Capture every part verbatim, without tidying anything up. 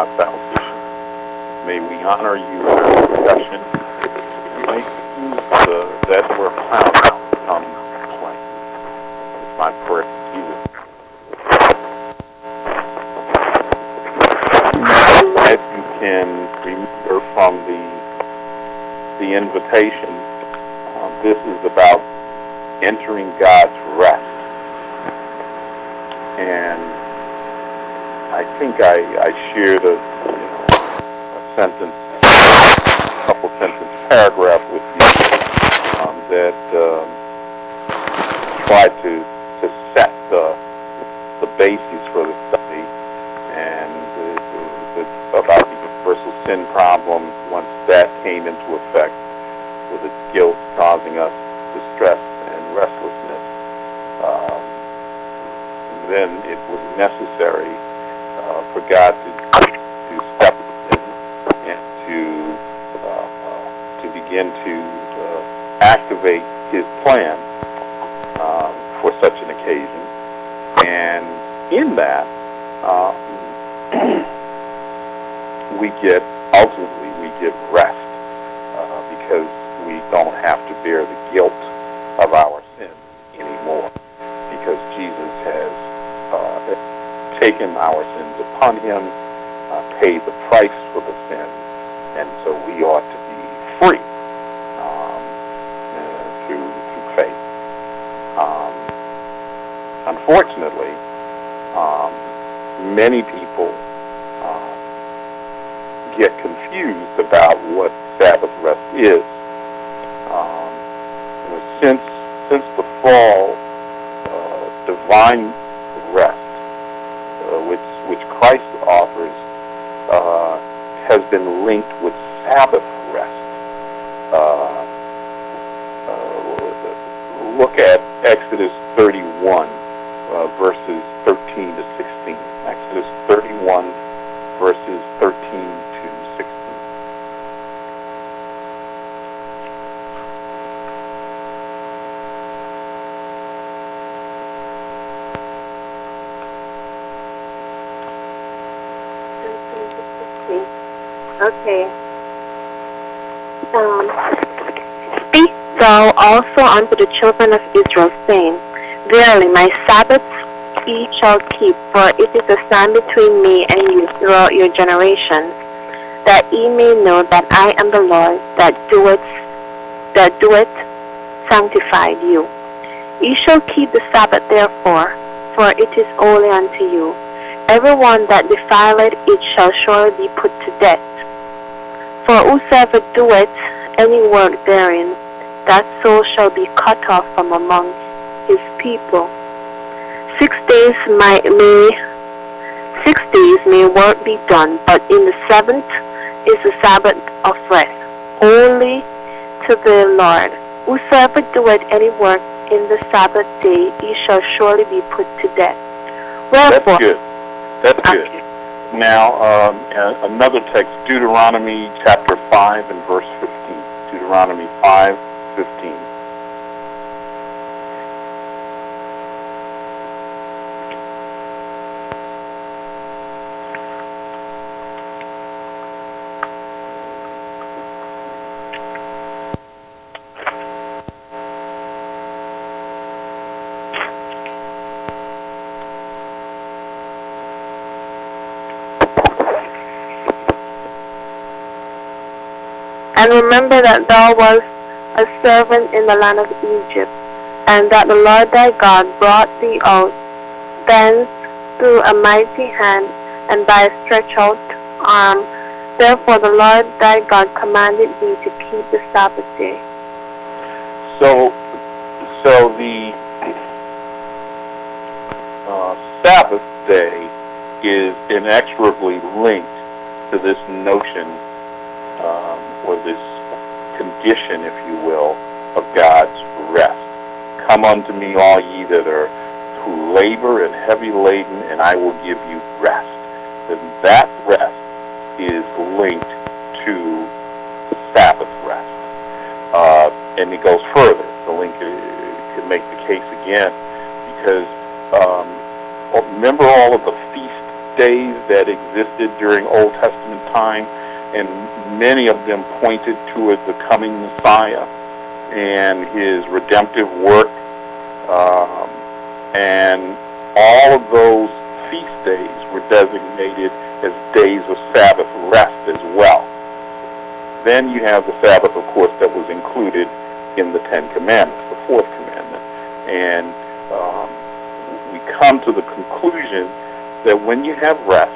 our salvation. May we honor you in our discussion. May you use uh, that word found come plain. It's my prayer to Jesus. As you can remember from the the invitation, um, this is about entering God's rest. And I think I, I shared a, you know, a sentence, a couple sentence paragraph with you um, that um, tried to, to set the, the basis for the study, and the, the, the, about the universal sin problem. Once that came into effect, with its guilt causing us distress and restlessness, um, then it was necessary uh, for God to, to step in and to uh, uh, to begin to uh, activate His plan um, for such an occasion. And in that, uh, we get ultimately we get rest uh, because we don't have to bear the guilt of our sins anymore, because Jesus has uh, taken our sins upon Him, uh, paid the price for the sin, and so we ought to be free um, uh, through, through faith. Um, unfortunately, um, many people uh, get confused about what Sabbath rest is. Um, since since the fall, uh, divine rest, uh, which which Christ offers, uh, has been linked with Sabbath rest. Uh, uh, look at Exodus thirty-one, uh, verses thirteen to sixteen. Exodus thirty-one, verses thirteen to sixteen. Okay. Um, Speak thou also unto the children of Israel, saying, Verily my Sabbaths ye shall keep, for it is a sign between me and you throughout your generations, that ye may know that I am the Lord that doeth that doeth sanctify you. Ye shall keep the Sabbath therefore, for it is holy unto you. Every one that defileth it shall surely be put to death. For whosoever doeth any work therein, that soul shall be cut off from among his people. Six days may, may six days may work be done, but in the seventh is the Sabbath of rest, holy to the Lord. Whosoever doeth any work in the Sabbath day, he shall surely be put to death. Wherefore, That's good. That's good. Okay. Now, um, uh, another text, Deuteronomy chapter five and verse fifteen. Deuteronomy five, fifteen. And remember that thou wast a servant in the land of Egypt, and that the Lord thy God brought thee out thence through a mighty hand and by a stretched out arm. Therefore the Lord thy God commanded thee to keep the Sabbath day. So, so the uh, Sabbath day is inexorably linked to this notion, um, or this condition, if you will, of God's rest. Come unto me, all ye that are who labor and heavy laden, and I will give you rest. And that rest is linked to Sabbath rest. Uh, and it goes further. The link uh, could make the case again, because um, remember all of the feast days that existed during Old Testament time, and many of them pointed toward the coming Messiah and his redemptive work. Um, and all of those feast days were designated as days of Sabbath rest as well. Then you have the Sabbath, of course, that was included in the Ten Commandments, the fourth commandment. And um, we come to the conclusion that when you have rest,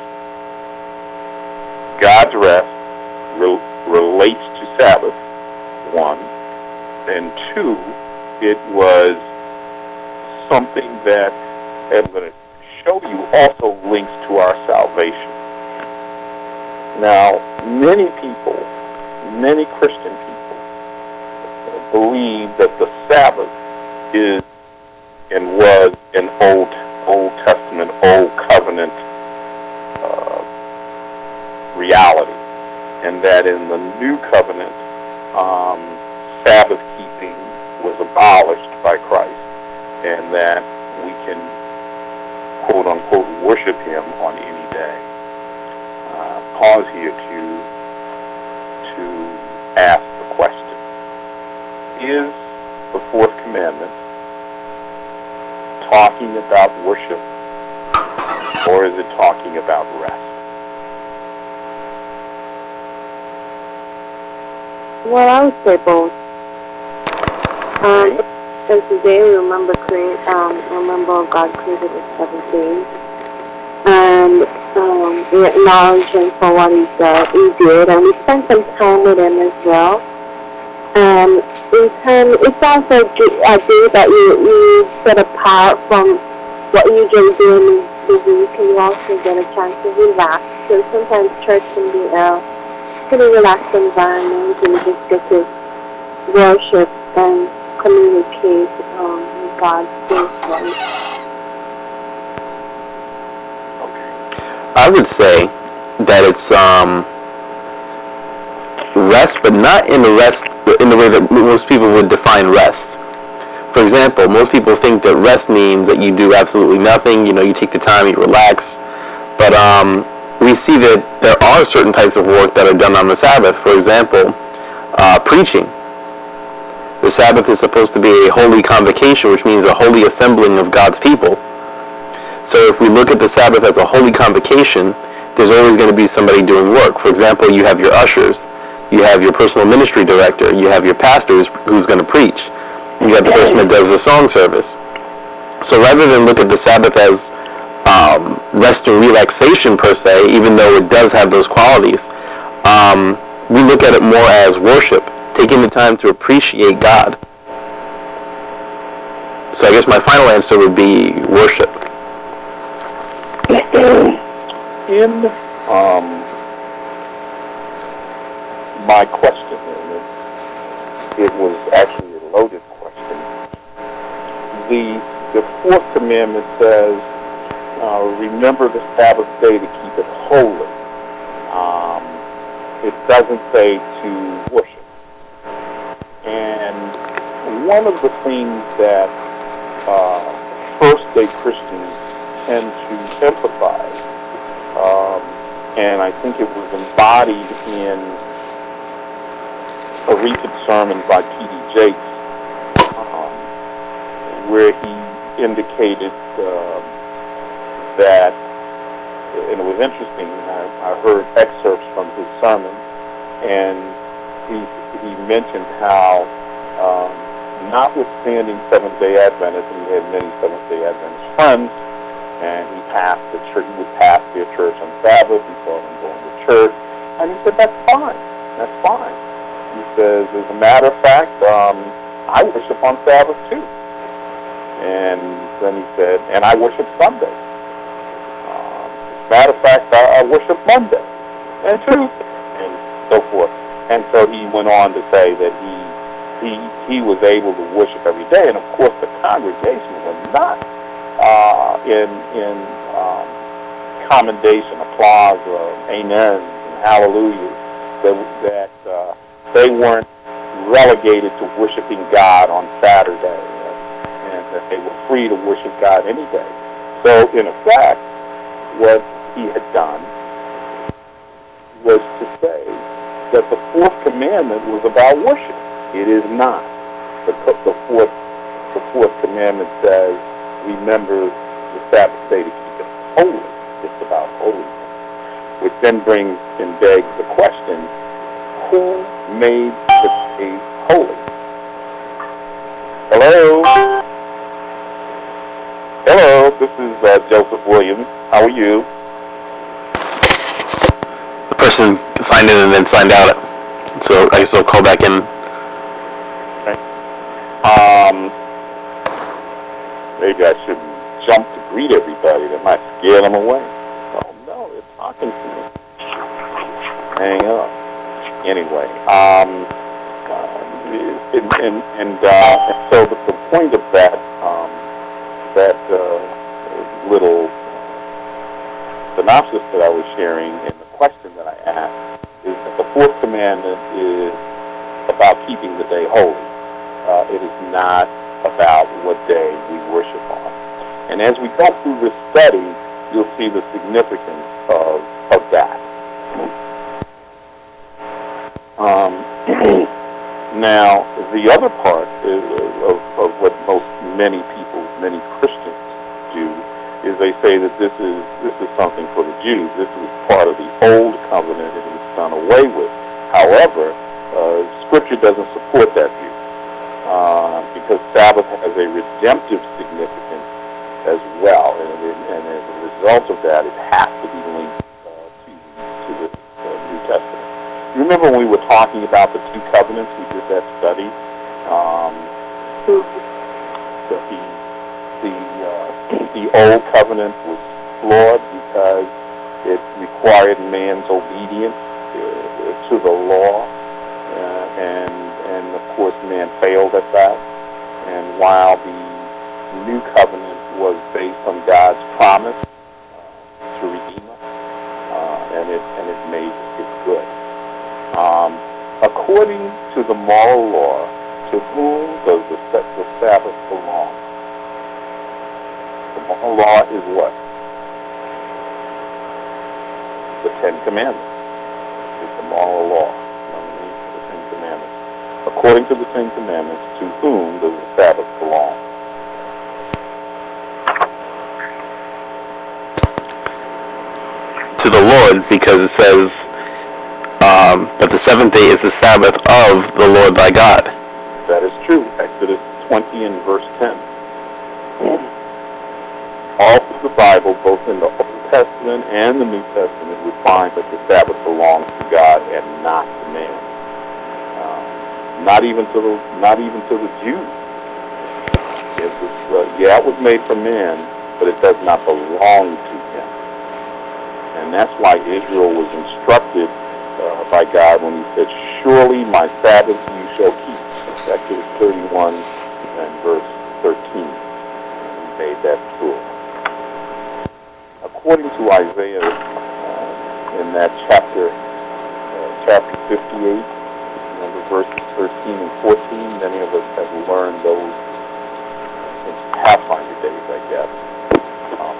God's rest re- relates to Sabbath, one, and two, it was something that, I'm going to show you, also links to our salvation. Now, many people, many Christian people, believe that the Sabbath is and was an Old Old Testament, Old Covenant uh, reality, and that in the New Covenant, um, Sabbath keeping was abolished by Christ, and that we can, quote unquote, worship Him on any day. Uh, pause here to to ask the question: is the fourth commandment talking about worship, or is it talking about rest? Well, I would say both. Um, since today we remember create, um, remember God created the seventh day, and um, we acknowledge Him for what He did, He did, and we spend some time with Him as well. And in turn, it's also a day that you, you set apart from what you usually do in the week, and you also get a chance to relax. So sometimes church can be a pretty relaxed environment, and you just get to worship and communicate um, with God's voice. I would say that it's um, rest, but not in the rest in the way that most people would define rest. For example, most people think that rest means that you do absolutely nothing. You know, you take the time, you relax. But um, we see that there are certain types of work that are done on the Sabbath. For example, uh, preaching. The Sabbath is supposed to be a holy convocation, which means a holy assembling of God's people. So if we look at the Sabbath as a holy convocation, there's always going to be somebody doing work. For example, you have your ushers, you have your personal ministry director, you have your pastor who's going to preach, you have the person that does the song service. So rather than look at the Sabbath as um, rest and relaxation per se, even though it does have those qualities, um, we look at it more as worship, taking the time to appreciate God. So I guess my final answer would be worship. In um, my question, and it, it was actually a loaded question, the the fourth commandment says, uh, remember the Sabbath day to keep it holy. Um, it doesn't say to worship. And one of the things that uh, first-day Christians tend to emphasize, um, and I think it was embodied in a recent sermon by T D Jakes, um, where he indicated uh, that, and it was interesting, I, I heard excerpts from his sermon, and he, he mentioned how, um, notwithstanding Seventh-day Adventists, and he had many Seventh-day Adventist friends, and he passed the church, he would pass their church on Sabbath, he saw them going to church, and he said, that's fine, that's fine. He says, as a matter of fact, um, I worship on Sabbath too. And then he said, and I worship Sunday. Um, as a matter of fact, I, I worship Monday, and Tuesday, and so forth. And so he went on to say that he he he was able to worship every day, and of course the congregation was not uh, in in um, commendation, applause, uh, amens, and hallelujahs, that that uh, they weren't relegated to worshiping God on Saturday, and, and that they were free to worship God any day. So in effect, what he had done was to say that the fourth commandment was about worship. It is not. The, the fourth the fourth commandment says, remember the Sabbath day to keep it holy. It's about holiness. Which then brings and begs the question, who made the day holy? Hello? Hello, this is uh, Joseph Williams. How are you? The person signed in and then signed out. So I guess I'll call back in. Okay. Um, maybe I shouldn't jump to greet everybody. That might scare them away. Oh no, they're talking to me. Hang up. Anyway, um, uh, and, and, and, uh, and so the, the point of that, um, that uh, little synopsis that I was sharing and the question that I asked is that the fourth commandment is about keeping the day holy. Uh, it is not about what day we worship on. And as we go through this study, you'll see the significance of, of that. Um, now, the other part is, of, of what most many people, many Christians do, is they say that this is this is something for the Jews. This is part of the old covenant and it's done away with. However, uh, Scripture doesn't support that view uh, because Sabbath has a redemptive significance as well, and, and as a result of that, it has to be linked uh, to, to the uh, New Testament. Remember when we were talking about the two covenants? We did that study. Um, the the uh, the old covenant was flawed because it required man's obedience uh, to the law, uh, and and of course man failed at that. And while the new covenant was based on God's promise uh, to redeem us, uh, and it and it made it good. Um, according to the moral law, to whom does the, the Sabbath belong? The moral law is what? The Ten Commandments. It's the moral law. The Ten Commandments. According to the Ten Commandments, to whom does the Sabbath belong? To the Lord, because it says um, that the seventh day is the Sabbath of the Lord thy God. That is true. Exodus twenty and verse ten. All through the Bible, both in the Old Testament and the New Testament, we find that the Sabbath belongs to God and not to man. Um, not even to the not even to the Jews. It was, uh, yeah, it was made for man, but it does not belong to him. And that's why Israel was instructed uh, by God when he said, "Surely my Sabbath you shall keep." Exodus thirty-one and verse thirteen. He made that sure. According to Isaiah, uh, in that chapter, uh, chapter fifty-eight, remember verses thirteen and fourteen, many of us have learned those since Pathfinder days, I guess. Um,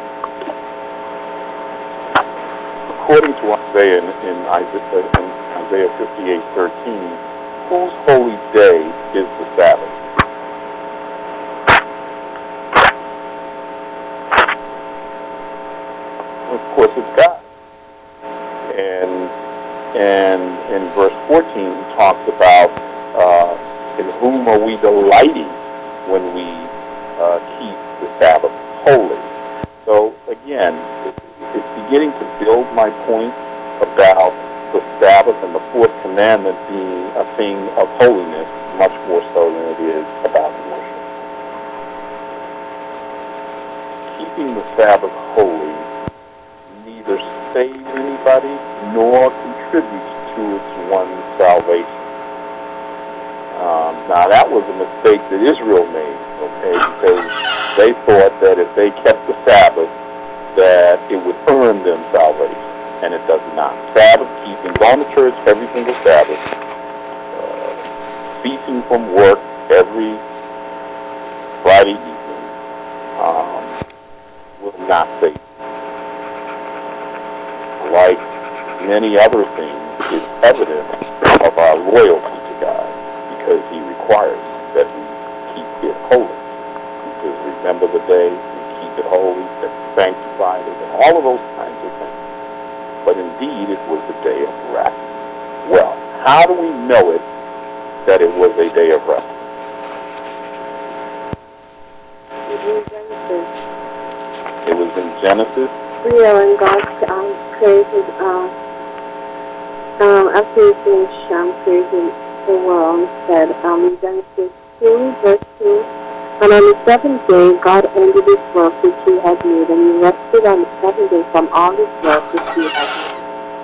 according to Isaiah, in, in Isaiah, in Isaiah fifty-eight thirteen, whose holy day is the Sabbath? Of course, it's God. And and in verse fourteen, he talks about uh, in whom are we delighting when we uh, keep the Sabbath holy. So again, it's beginning to build my point about the Sabbath and the fourth commandment being a thing of holiness, much more so than it is about worship. Keeping the Sabbath holy neither saves anybody nor contributes to its one's salvation. Um, now that was a mistake that Israel made, okay, because they thought that if they kept the Sabbath, that it would earn them salvation. And it does not. Sabbath keeping, going to church every single Sabbath, uh, ceasing from work every Friday evening, um, will not save you. many other things is evidence of our loyalty to God, because he requires that we keep it holy. He says, remember the day, and keep it holy, and sanctify it, and all of those kinds of things. But indeed, it was a day of rest. Well, how do we know it that it was a day of rest? It was in Genesis. Yeah, when God um, created, uh, um, after he finished um, creating the world, he said um, in Genesis two, verse two, and on the seventh day, God ended his work which he had made, and he rested on the seventh day from all his work which he had made.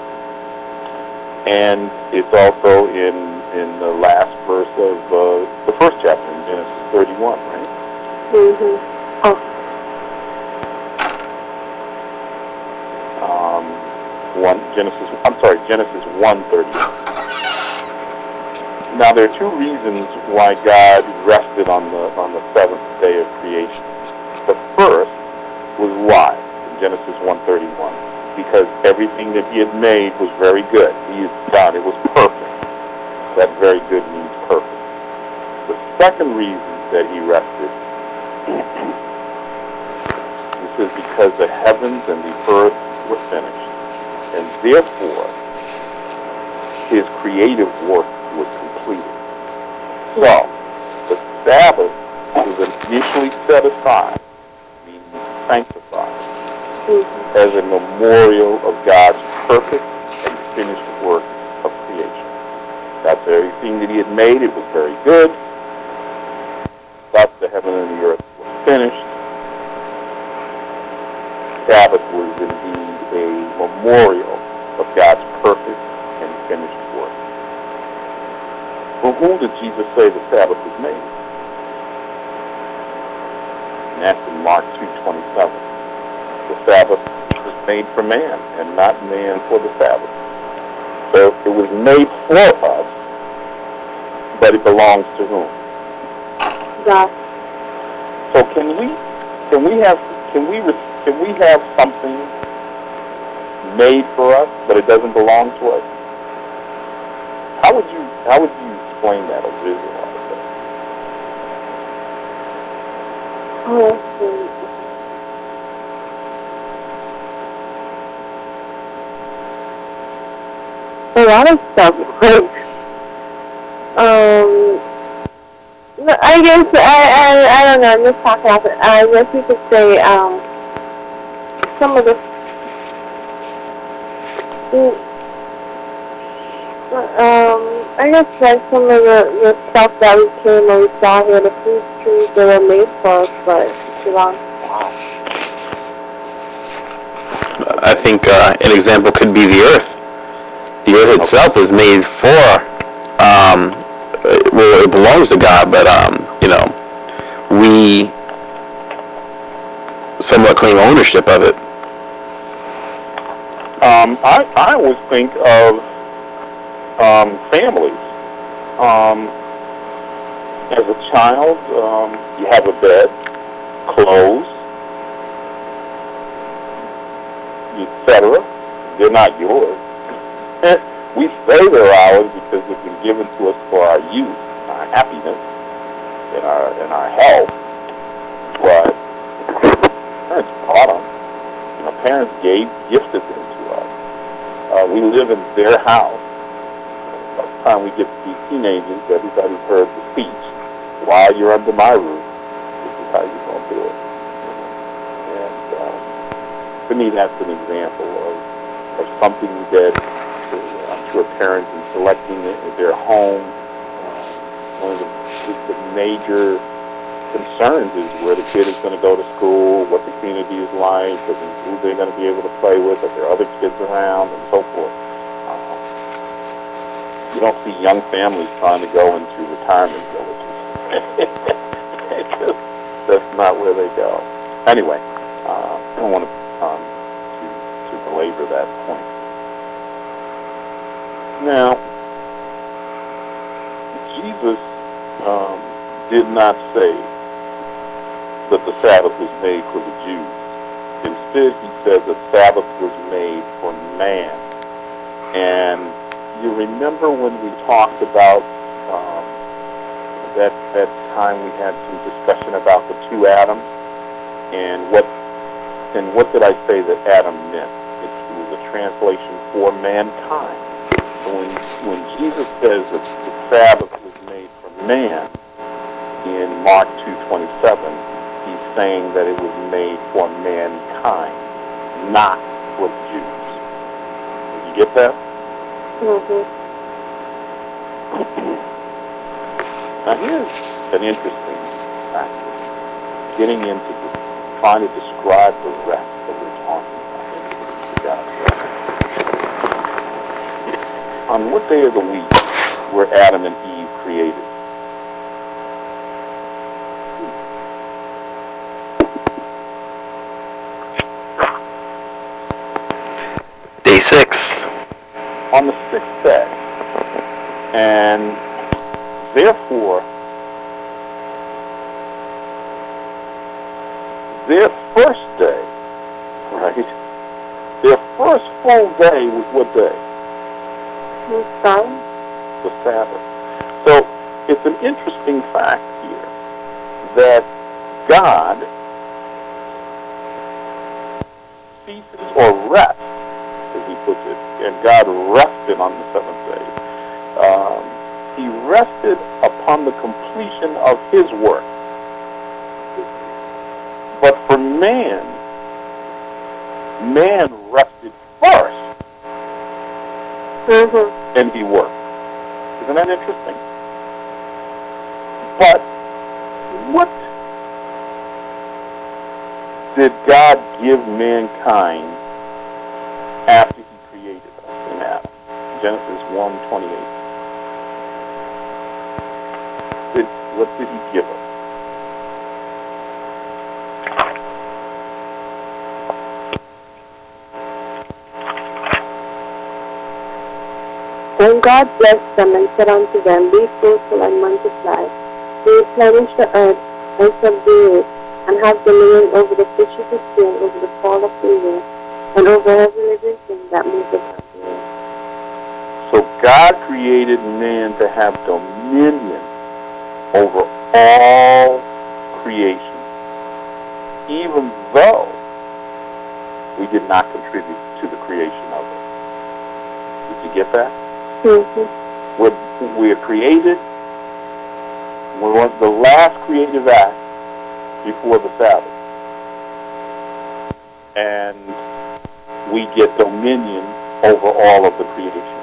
And it's also in in the last verse of uh, the first chapter in Genesis thirty-one, right? Mm-hmm. Oh. Um, one Genesis. I'm sorry, Genesis one thirty-one. Now there are two reasons why God rested on the on the seventh day of creation. The first was why in Genesis one thirty-one, because everything that he had made was very good. He had done it was perfect. That very good means perfect. The second reason that he rested, this is because the heavens and the earth were finished, and therefore his creative work was completed. So the Sabbath was initially set aside, meaning sanctified, mm-hmm. as a memorial of God's perfect and finished work of creation. That's everything that he had made. It was very good. Thus the heaven and the earth were finished. Sabbath was indeed a memorial of God's perfect and finished work. For whom did Jesus say the Sabbath was made? And that's in Mark two twenty-seven. The Sabbath was made for man, and not man for the Sabbath. So it was made for us, but it belongs to whom? God. So can we, can we have, can we, can we have something made for us, but it doesn't belong to us? How would you, how would you explain that or visualize that? Oh, a lot of stuff. um, I guess I, I I don't know. I'm just talking off it. I guess you could say um some of the um I guess like some of the, the stuff that we came and we saw here, the fruit trees, they were made for us, but it belongs to God. I think uh, an example could be the earth. The earth itself was made for, um, well, it belongs to God, but, um, you know, we somewhat claim ownership of it. Um, I, I always think of um, families. Um, as a child, um, you have a bed, clothes, et cetera. They're not yours. We say they're ours because they've been given to us for our youth, our happiness, and our and our health. But parents bought them. You know, parents gave, gifted them to us. Uh, we live in their house. By the time we get to be teenagers, everybody's heard the speech. While you're under my roof, this is how you're going to do it. And um, to me, that's an example of, of something that uh, I'm sure parents in selecting their home, uh, one of the, the major concerns is where the kid is going to go to school, what the community is like, who they're going to be able to play with, if there are other kids around, and so forth. Uh, you don't see young families trying to go into retirement villages. That's not where they go. Anyway, uh, I don't want to, um, to, to belabor that point. Now, Jesus um, did not say that the Sabbath was made for the Jews. Instead, he said the Sabbath was made for man. And you remember when we talked about um, that that time we had some discussion about the two Adams and what and what did I say that Adam meant? It was a translation for mankind. So when when Jesus says that the Sabbath was made for man in Mark two twenty-seven, he's saying that it was made for mankind, not for the Jews. Did you get that? Mm-hmm. Now here's an interesting factor. Getting into the, trying to describe the rest that we're talking about. On what day of the week were Adam and Eve created? Day six. On the sixth day. And therefore, their first day, right? Their first full day was what day? The sun. The Sabbath. So it's an interesting fact here that God ceases or rests, as he puts it, and God rested on the seventh day. Um, he rested upon the completion of his work. But for man, man rested first, Mm-hmm. and he worked. Isn't that interesting? But what did God give mankind after he created us in Adam? Genesis one twenty-eight. Did, what did he give us? Then God blessed them and said unto them, Be fruitful and multiply, replenish the earth and subdue it, and have dominion over the fish of the sea, and over the fowl of the air, and over every living thing that moveth on the earth. So God created man to have dominion over all creation, even though we did not contribute to the creation of it. Did you get that? Mm-hmm. We're, we're created, we're the last creative act before the Sabbath. And we get dominion over all of the creation.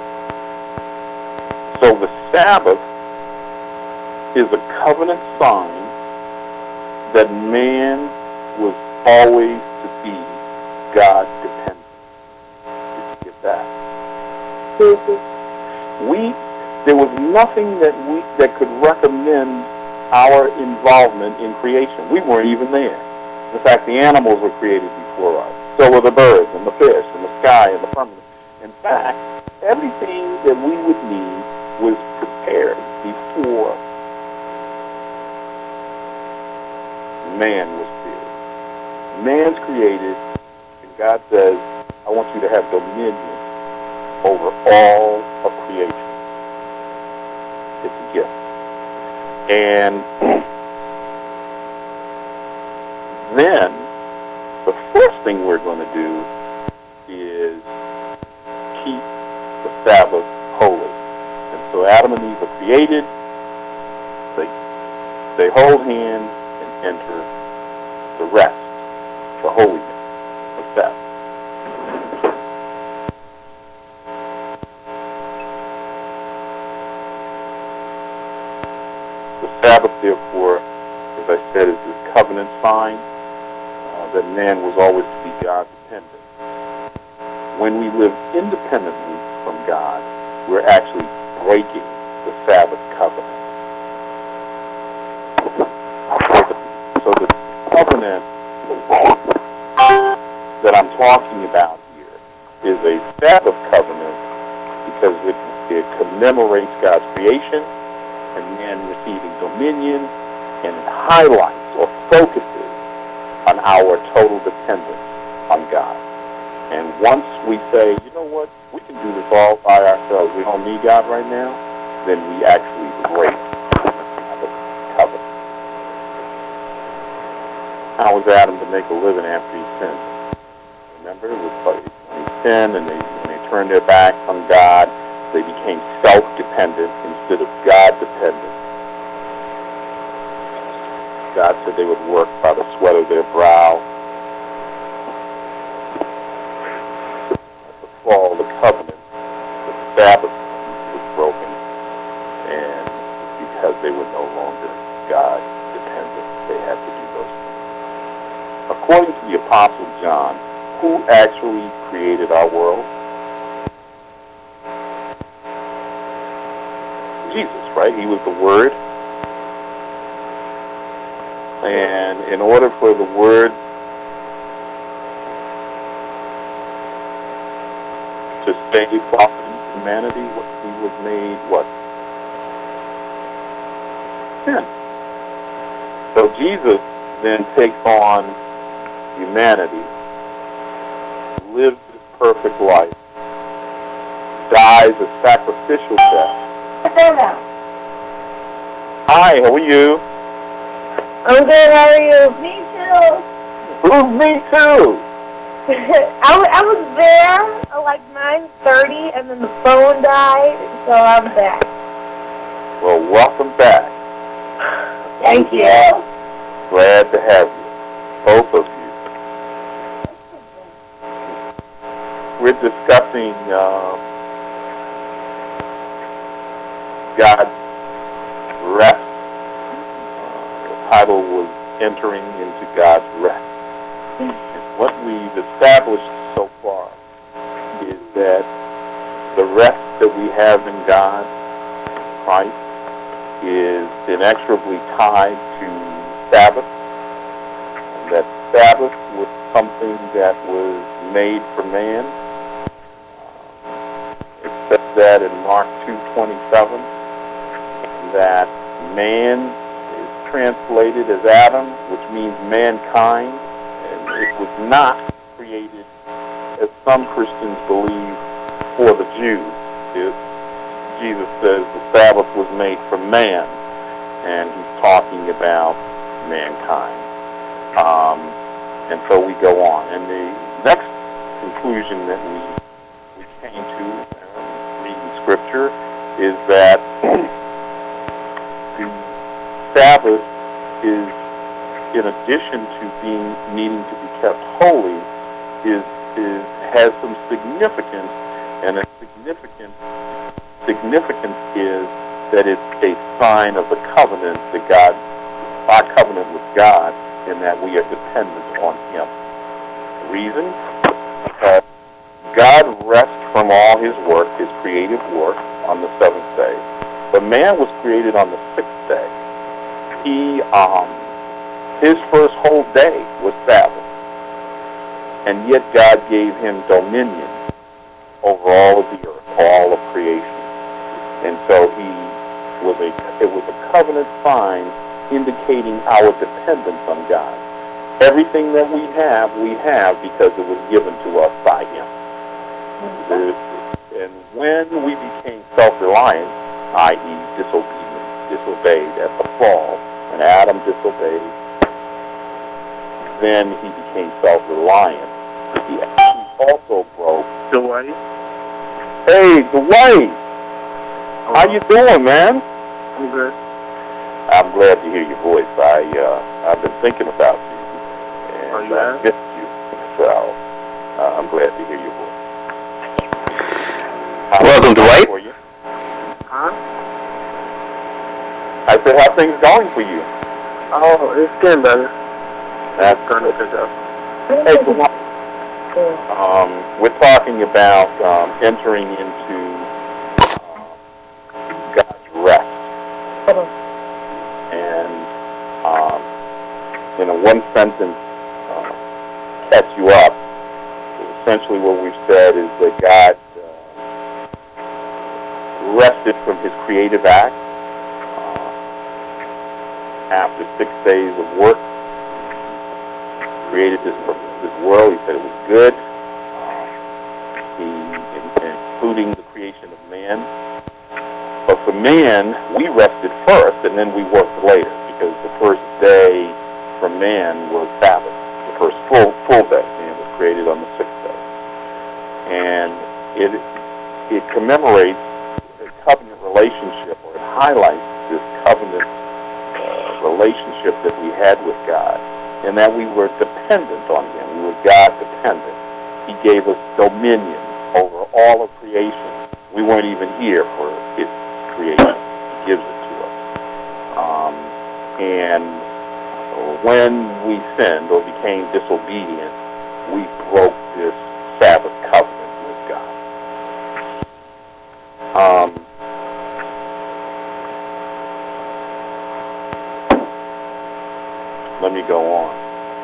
So the Sabbath is a covenant sign that man was always to be God dependent. Did you get that? Mm-hmm. We, there was nothing that we that could recommend our involvement in creation. We weren't even there. In fact, the animals were created before us. So were the birds and the fish and the sky and the firmament. In fact, everything that we would need was prepared before man was created. Man's created, and God says, I want you to have dominion over all of creation. It's a gift. And then the first thing we're going to do is keep the Sabbath holy. And so Adam and Eve are created. They, they hold hands and enter the rest, the holiness of Sabbath. The Sabbath, therefore, as I said, is this covenant sign uh, that man was always to be God dependent. When we live independently from God, we're actually breaking the Sabbath covenant. So the, so the covenant that I'm talking about here is a Sabbath covenant because it, it commemorates God's creation and man receiving dominion, and it highlights or focuses on our total dependence on God. And once we say, you know what, we can do this all by ourselves, we don't need God right now, then we actually break the covenant. How was Adam to make a living after he sinned? Remember, it was when he sinned and they, when they turned their backs on God, they became self-dependent instead of God-dependent. God said they would work by the sweat of their brow. At the fall of the covenant, the Sabbath was broken, and because they were no longer God-dependent, they had to do those things. According to the Apostle John, who actually created our world? Jesus, right? He was the Word. And in order for the Word to save humanity, he was made what? Sin. So Jesus then takes on humanity, lives this perfect life, dies a sacrificial death. Hi, how are you? I'm good, how are you? Me too. Who's me too? I, w- I was there at like nine thirty and then the phone died, so I'm back. Well, welcome back. Thank you. Glad to have you, both of you. We're discussing uh, God's rest. Uh, the title was Entering into God's Rest. And what we've established so far is that the rest that we have in God, Christ, is inexorably tied to Sabbath. And that Sabbath was something that was made for man. Uh, it says that in Mark two twenty-seven, that man is translated as Adam, which means mankind, and it was not created, as some Christians believe, for the Jews. It, Jesus says the Sabbath was made for man, and he's talking about mankind. Um, and so we go on. And the next conclusion that we, we came to, uh, reading Scripture, is that the Sabbath is, in addition to being needing to be kept holy, is, is has some significance, and a significant significance is that it's a sign of the covenant that God, our covenant with God, in that we are dependent on Him. The reason? Because God rests from all His work, His creative work, on the seventh day. But man was created on the sixth day. He, um, his first whole day was Sabbath. And yet God gave him dominion over all of the earth, all of creation. And so he was a, it was a covenant sign indicating our dependence on God. Everything that we have, we have because it was given to us by Him. And when we became self-reliant, that is disobedient, disobeyed at the fall, when Adam disobeyed, then he became self-reliant. He actually also broke. Dwight? Hey, Dwight! How you doing, man? I'm good. I'm glad to hear your voice. I, uh, I've been thinking about you. And Are you I at? missed you. So, uh, I'm glad to hear your voice. How Welcome, Dwight. For you? Huh? I said, how things going for you? Oh, it's getting better. That's Starting to pick up. Hey, Dwight. Um, we're talking about um, entering into uh, God's rest. And um, in a one sentence, uh, catch you up, essentially what we've said is that God uh, rested from His creative act uh, after six days of work. Created this this world. He said it was good. Uh, he creation of man. But for man, we rested first, and then we worked later, because the first day for man was Sabbath. The first full full day. Man was created on the sixth day. And it it commemorates a covenant relationship, or it highlights this covenant uh, relationship that we had with God, and that we were dependent on Him. We were God dependent. He gave us dominion over all of creation. We weren't even here for its creation. He gives it to us. Um, and when we sinned or became disobedient, we broke this Sabbath covenant with God. Um, let me go on.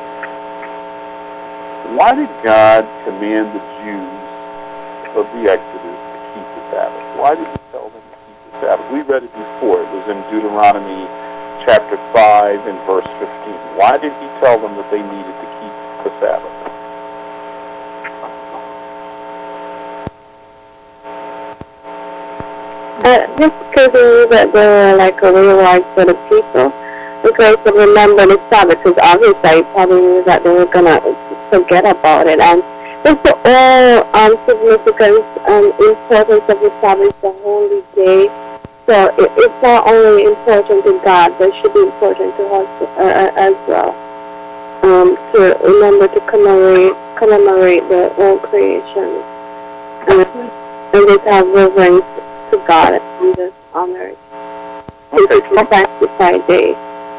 Why did God command the Jews of the Exodus to keep the Sabbath? Why did He tell them to keep the Sabbath? We read it before. It was in Deuteronomy chapter five and verse fifteen. Why did He tell them that they needed to keep the Sabbath? Uh, just because they knew that they were like a real life for the people. Because to remember the Sabbath, because obviously probably knew that they were going to forget about it. And just the all um, significance and importance of the Sabbath, the holy day. So it, it's not only important to God, but it should be important to us uh, as well. Um, to remember to commemorate, commemorate the whole creation. And, and just have reverence to God and just honor it. It's a sanctified day.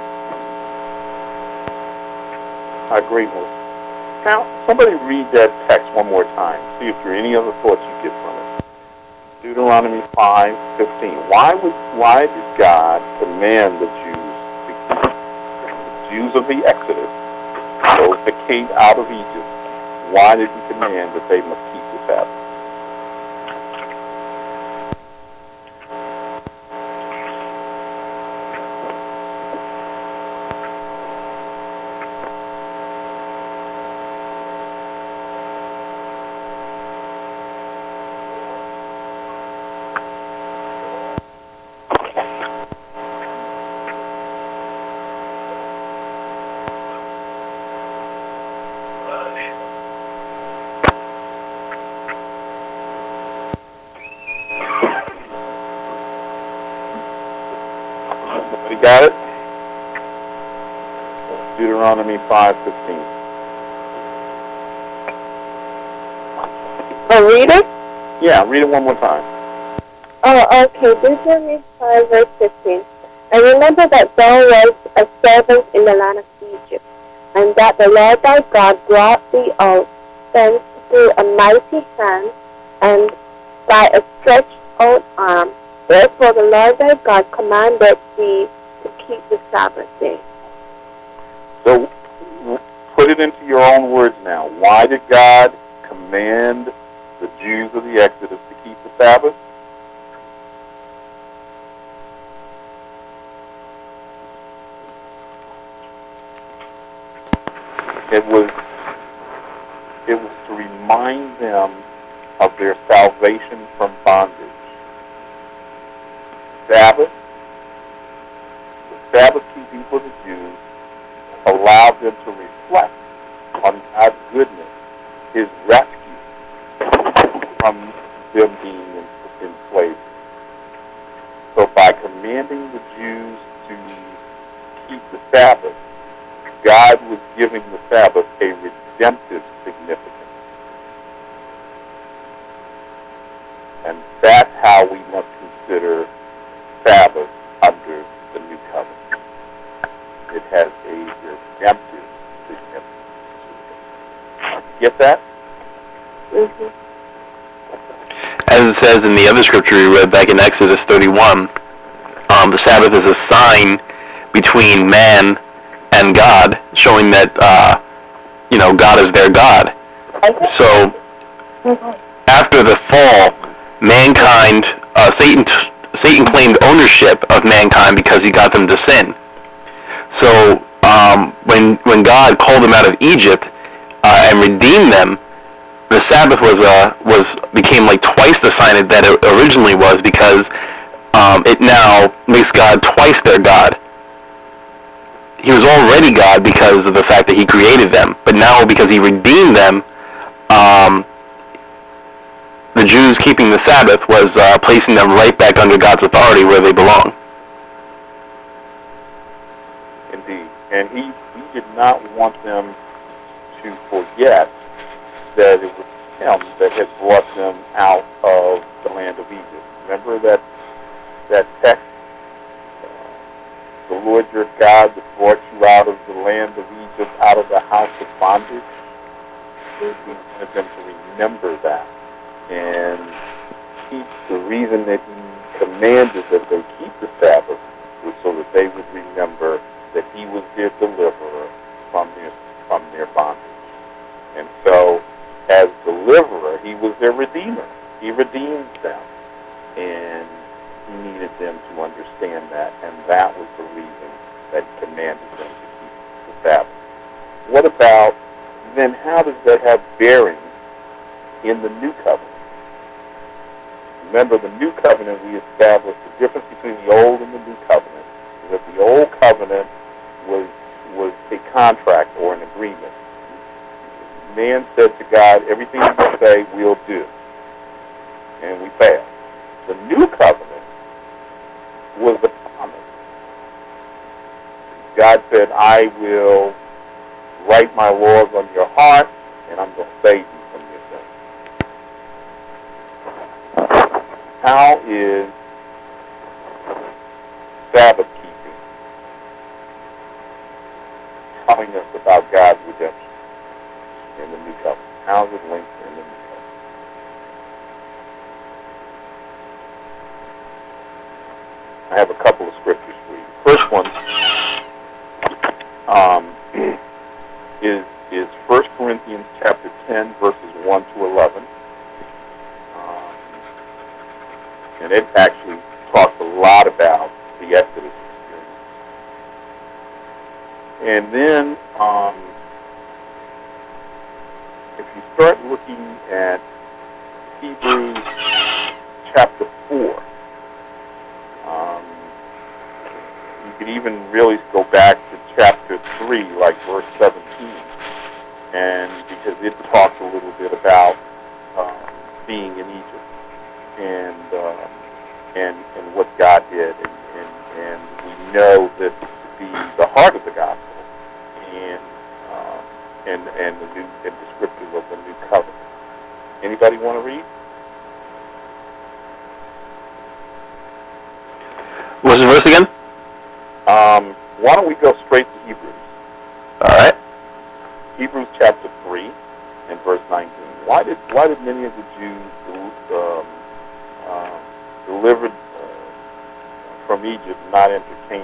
I agree with it. Now, somebody read that text one more time. See if there are any other thoughts you get from it. Deuteronomy five fifteen. Why would why did God command the Jews to keep the Jews of the Exodus, those that came out of Egypt? Why did He command that they must keep the Sabbath? Got it? Deuteronomy five fifteen. Oh, read it? Yeah, read it one more time. Oh, okay. Deuteronomy five, verse fifteen. And remember that thou wast a servant in the land of Egypt, and that the Lord thy God brought thee out thence through a mighty hand and by a stretched out arm. Therefore the Lord thy God commanded thee to keep the Sabbath day. So, put it into your own words now. Why did God command the Jews of the Exodus to keep the Sabbath? It was, it was to remind them of their salvation from bondage. Sabbath, the Sabbath keeping for the Jews, allowed them to reflect on God's goodness, His rescue from them being in, in slavery. So by commanding the Jews to keep the Sabbath, God was giving the Sabbath a redemptive significance. And that's how we must consider Sabbath under the New Covenant. It has a redemptive significance. Get that? Mm-hmm. As it says in the other scripture we read back in Exodus thirty-one, um, the Sabbath is a sign between man and God, showing that, uh, you know, God is their God. So, after the fall, mankind, uh, Satan, Satan claimed ownership of mankind because he got them to sin. So, um, when when God called them out of Egypt uh, and redeemed them, the Sabbath was uh, was became like twice the sign that it originally was, because um, it now makes God twice their God. He was already God because of the fact that he created them, but now because he redeemed them, um, the Jews keeping the Sabbath was uh, placing them right back under God's authority where they belong. Indeed. And he, he did not want them to forget that it was him that had brought them out of the land of Egypt. Remember that that text? Uh, the Lord your God that brought you out of the land of Egypt, out of the house of bondage. He wanted them to remember that. And he, the reason that he commanded that they keep the Sabbath was so that they would remember that he was their deliverer from their, from their bondage. And so, as deliverer, he was their redeemer. He redeemed them. And he needed them to understand that, and that was the reason that he commanded them to keep the Sabbath. What about, then how does that have bearing in the new covenant? Remember, the new covenant, we established the difference between the old and the new covenant, is that the old covenant was was a contract or an agreement. Man said to God, everything you say, we'll do. And we failed. The new covenant was the promise. God said, I will write my laws on your heart, and I'm going to save you from your sins. How is Sabbath keeping telling us about God's redemption in the new covenant? How is it linked in the new covenant? I have a couple of scriptures for you. First one um, is is First Corinthians chapter ten, verses one to eleven. Um, and it actually talks a lot about the Exodus experience. And then, um, if you start looking at Hebrews chapter four, um, you could even really go back to chapter three, like verse seventeen, and because it talks a little bit about um, being in Egypt and uh, and and what God did, and, and, and we know that to be the heart of the gospel, and uh, and and the new and descriptive of the new covenant. Anybody want to read? What's the verse again? Um, why don't we go straight to Hebrews? All right. Hebrews chapter three and verse nineteen. Why did why did many of the Jews um, uh, delivered uh, from Egypt not enter Canaan?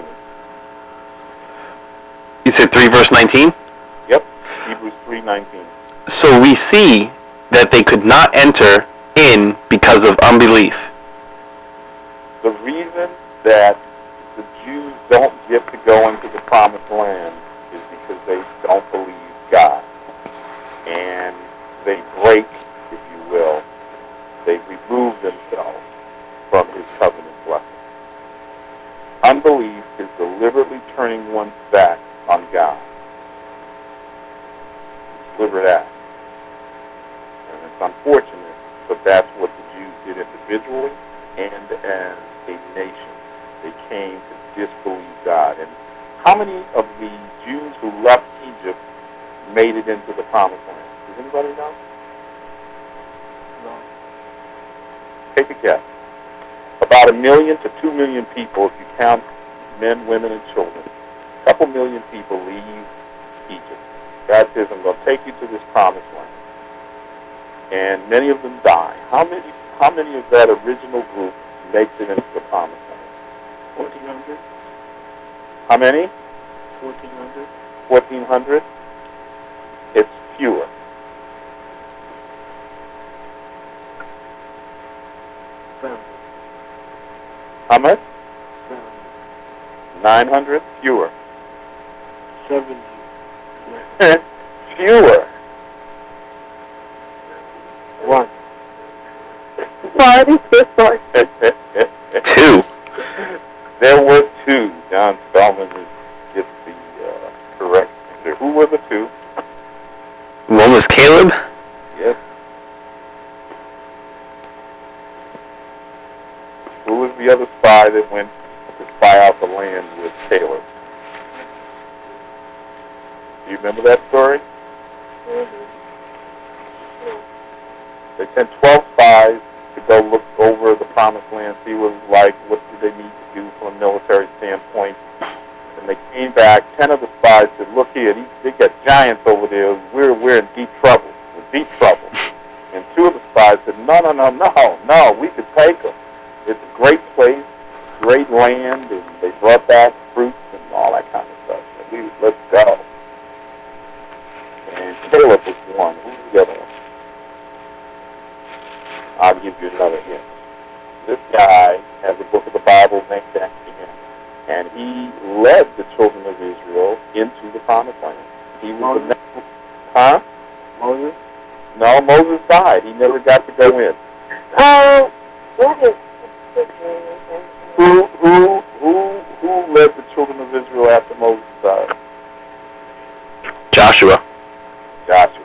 You said three verse nineteen? Yep, Hebrews three nineteen. So we see that they could not enter in because of unbelief. The reason that the Jews don't get to go into the promised land is because they don't believe God. And they break, if you will, they remove themselves from his covenant blessing. Unbelief is deliberately turning one's back on God. Deliberate act. And it's unfortunate, but that's what the Jews did individually and as a nation. They came to disbelieve God. And how many of the Jews who left Egypt made it into the promised land? Does anybody know? No. Take a guess. About a million to two million people, if you count men, women, and children. A couple million people leave Egypt. God says, I'm going to take you to this promised land. And many of them die. How many, how many of that original group makes it into the promised land? fourteen hundred. How many? fourteen hundred. fourteen hundred? It's fewer. Seven. How much? Seven. nine hundred? Fewer. Seventy. Fewer. What is this one? Two. There were two. John Spellman is, gets the uh, correct answer. Who were the two? One was Caleb. Yes. Who was the other spy that went to spy out the land with Caleb? Do you remember that story? Mm-hmm. They sent twelve spies to go look over the promised land, see what it was like, what did they need to do from a military standpoint. And they came back, ten of the spies said, look here, these, they got giants over there, we're, we're in deep trouble, we're deep trouble. And two of the spies said, no, no, no, no, no, we could take them. It's a great place, great land, and they brought back fruits and all that kind of stuff. So we, let's go. And Caleb was one. Who's the other one? I'll give you another hint. This guy has a book of the Bible named after him, and he led the children of Israel into the promised land. He was the next, huh? Moses? No, Moses died. He never got to go in. Oh, what is his name? Who, who, who, who led the children of Israel after Moses died? Joshua. Joshua.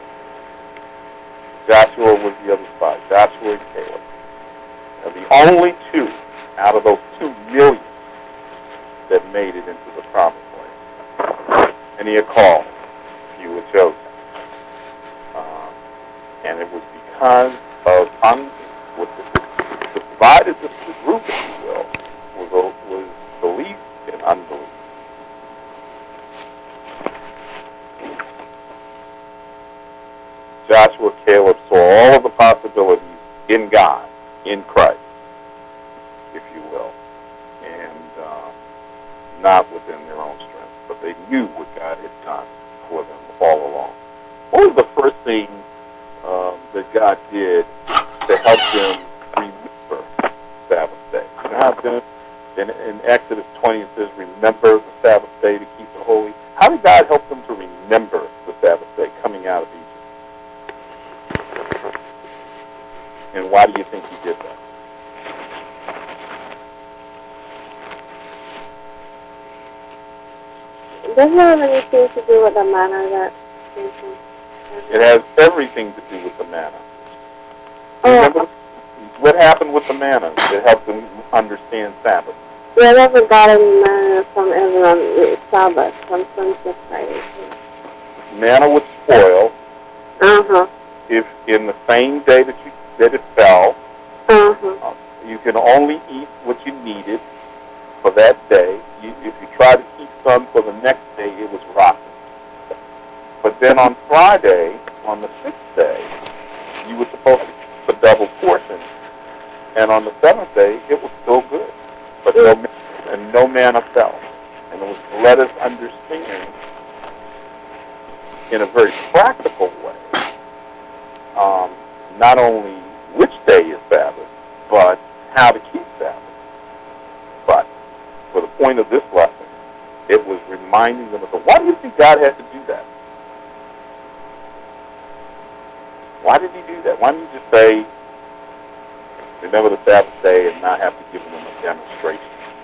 Joshua was the other spy. Joshua and Caleb. Now, the only two out of those two million that made it into the promised land. And he had called. You were chosen. Um, and it was because of un- what the, the divided the group, if you will, was, was belief and unbelief. Joshua, Caleb saw all of the possibilities in God, in Christ, if you will, and um, not within their own strength, but they knew what God had done for them all along. What was the first thing um, that God did to help them remember Sabbath day? You know how it's gonna, in, in Exodus twenty it says, remember the Sabbath day to keep it holy. How did God help them to remember the Sabbath day coming out of Egypt? And why do you think he did that? Does it have anything to do with the manner that It has everything to do with the manna. Oh, Remember what happened with the manna that helped them understand Sabbath? wherever got any manner from everyone, it's Sabbath, from Sunday Friday. Manna would spoil Uh-huh. if in the same day that you that it fell, Uh-huh. uh, you can only eat what you needed for that day. You, if you try to keep some for the next day, it was rotten. But then on Friday, on the sixth day, you were supposed to keep a double portion, and on the seventh day, it was still good. But no, and no manna fell. And it was to let us understand in a very practical way, um, not only which day is Sabbath, but how to keep Sabbath. But for the point of this lesson, it was reminding them of the, why do you think God had to do that? Why did he do that? Why didn't he just say, remember the Sabbath day and not have to give them a demonstration?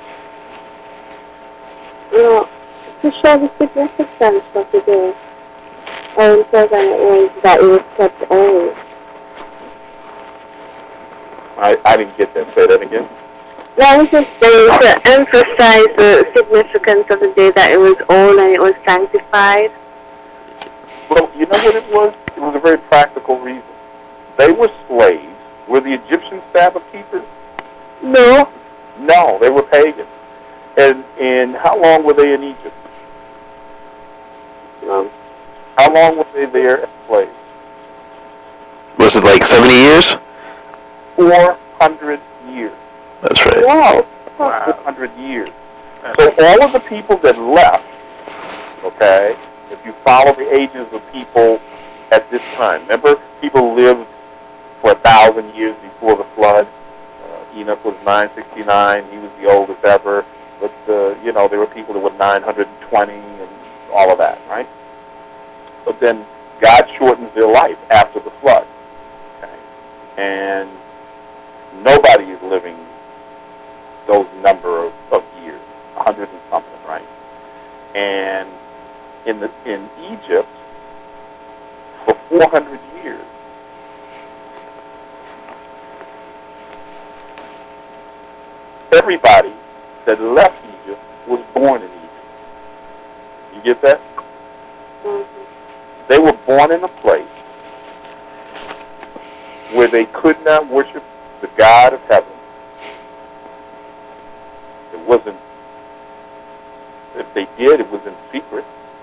No, to show the significance of the day. How important it was that it was kept holy. I, I didn't get that. Say that again. That was just saying to emphasize the significance of the day, that it was old and it was sanctified. Well, you know what it was? It was a very practical reason. They were slaves. Were the Egyptian Sabbath keepers? No. No, they were pagans. And and how long were they in Egypt? No. How long were they there as slaves? Was it like seventy years? Four hundred years. That's right. Wow. Four hundred years. So all of the people that left, okay, if you follow the ages of people at this time, remember people lived for a thousand years before the flood. Uh, Enoch was nine sixty-nine. He was the oldest ever. But, uh, you know, there were people that were nine hundred twenty and all of that, right? But then God shortens their life after the flood. Okay? And nobody is living those number of, of years, a hundred and something, right? And in the in Egypt, for four hundred years, everybody that left Egypt was born in Egypt. You get that? Mm-hmm. They were born in a place where they could not worship the God of heaven. It wasn't, if they did, it was in secret.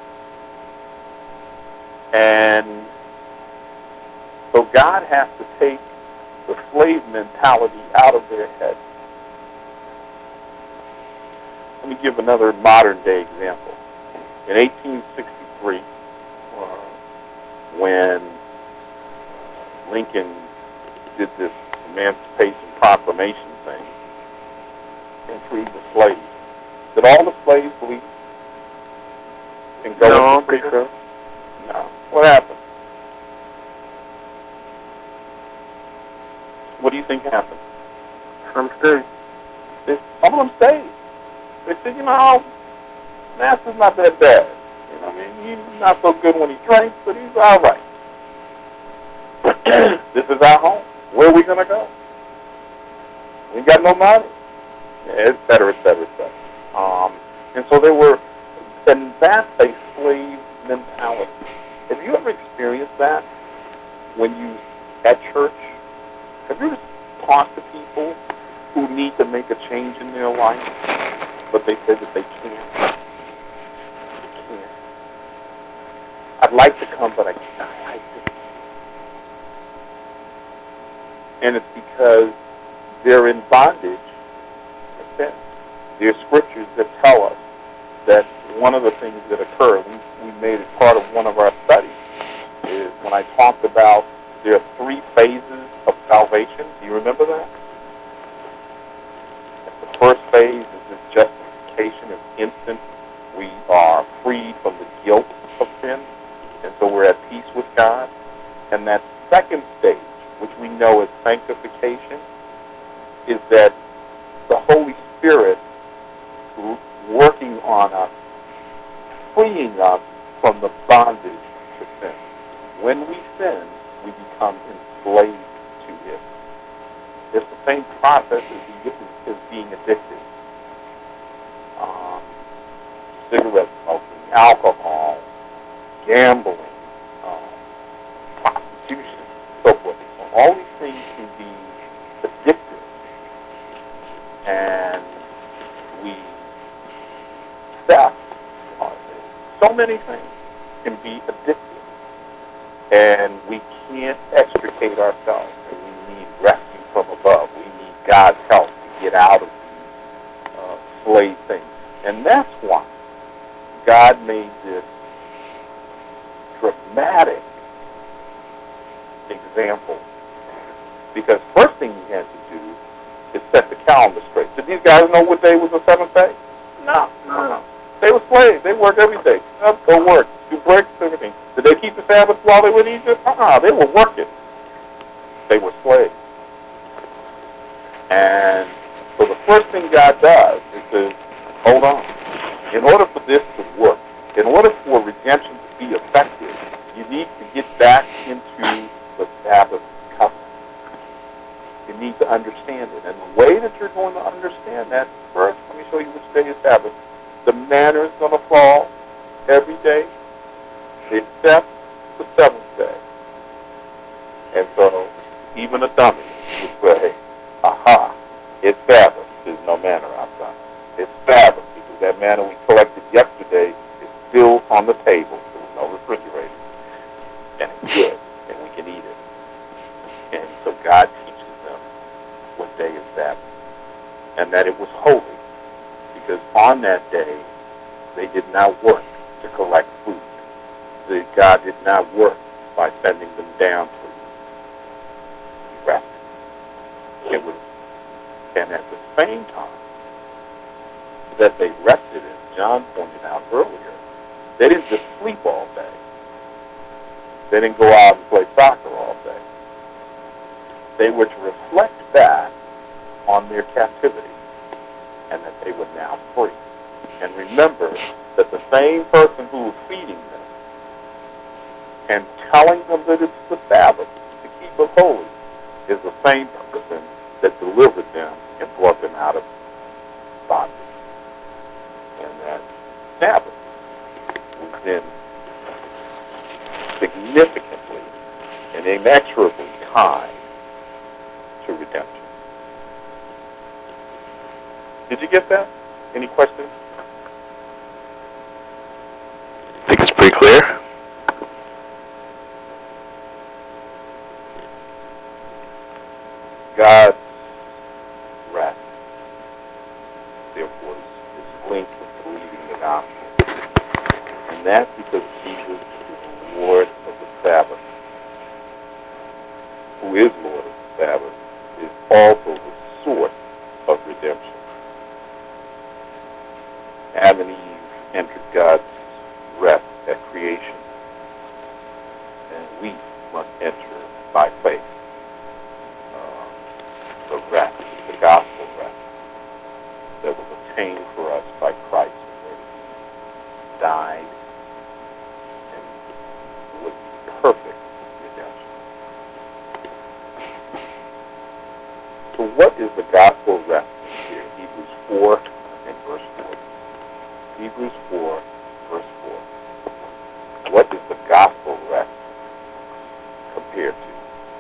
And so God has to take the slave mentality out of their head. Let me give another modern day example. In eighteen sixty-three, uh, when Lincoln did this Emancipation Proclamation thing and freed the slaves, did all the slaves leave and go No, into freedom? No. What happened? What do you think happened? Some stay. They, some of them stayed. They said, you know, Master's not that bad. You know, I mean, he's not so good when he drinks, but he's all right. This is our home. Where are we going to go? We ain't got no money. Yeah, et cetera, et cetera, et cetera. Um, and so there were, and that's a slave mentality. Have you ever experienced that when you, at church? Have you ever talked to people who need to make a change in their life, but they say that they can't? They can't. I'd like to come, but I can't. I just can't. And it's because they're in bondage. There are scriptures that tell us that one of the things that occur, we, we made it part of one of our studies, is when I talked about there are three phases of salvation. Do you remember that? The first phase is this justification. It's instant. We are freed from the guilt of sin, and so we're at peace with God. And that second stage, which we know as sanctification, is that the Holy Spirit working on us, freeing us from the bondage to sin. When we sin, we become enslaved to it. It's the same process as, as being addicted. Um, cigarette smoking, alcohol, gambling, um, prostitution, so forth. All these things can be addictive, and we theft, so many things can be addictive, and we can't extricate ourselves, and we need rescue from above. We need God's help to get out of these uh, slave things. And that's why God made this dramatic example. Because first thing he had to do is set the calendar straight. Did these guys know what day was the seventh day? No. No. no. They were slaves. They worked every day. Up, go work. Do breaks, everything. Did they keep the Sabbath while they were in Egypt? Uh-uh. They were working. They were slaves. And so the first thing God does is says, hold on. In order for this to work, in order for redemption to be effective, you need to get back into the Sabbath covenant. You need to understand it. And the way that you're going to understand that, first, let me show you which day is Sabbath. The manna is going to fall every day except the seventh day. And so even a dummy would say, aha, it's Sabbath. There's no manna outside. It's Sabbath because that manna we collected yesterday is still on the table. There's no refrigerator. And it's good, and we can eat it. And so God teaches them what day is Sabbath, and that it was holy, because on that day they did not work to collect food. The, God did not work by sending them down to He rested. It was, and at the same time that they rested, as John pointed out earlier, they didn't just sleep all day. They didn't go out and play soccer all day. They were to reflect back on their captivity, and that they were now free. And remember that the same person who was feeding them and telling them that it's the Sabbath to keep it holy is the same person that delivered them and brought them out of bondage. And that Sabbath was then significantly and inexorably tied to redemption. Did you get that? Any questions? I think it's pretty clear. God's rest, therefore, is linked with believing the gospel. And that's because Jesus is Lord of the Sabbath. Who is Lord of the Sabbath is also the source of redemption. Adam and Eve entered God's rest at creation, and we must enter by faith uh, the rest, the gospel rest that was obtained for us by Christ, where He died and was perfect redemption. So what is the gospel rest here? Hebrews four and verse four. Hebrews four, verse four. What is the gospel rest compared to?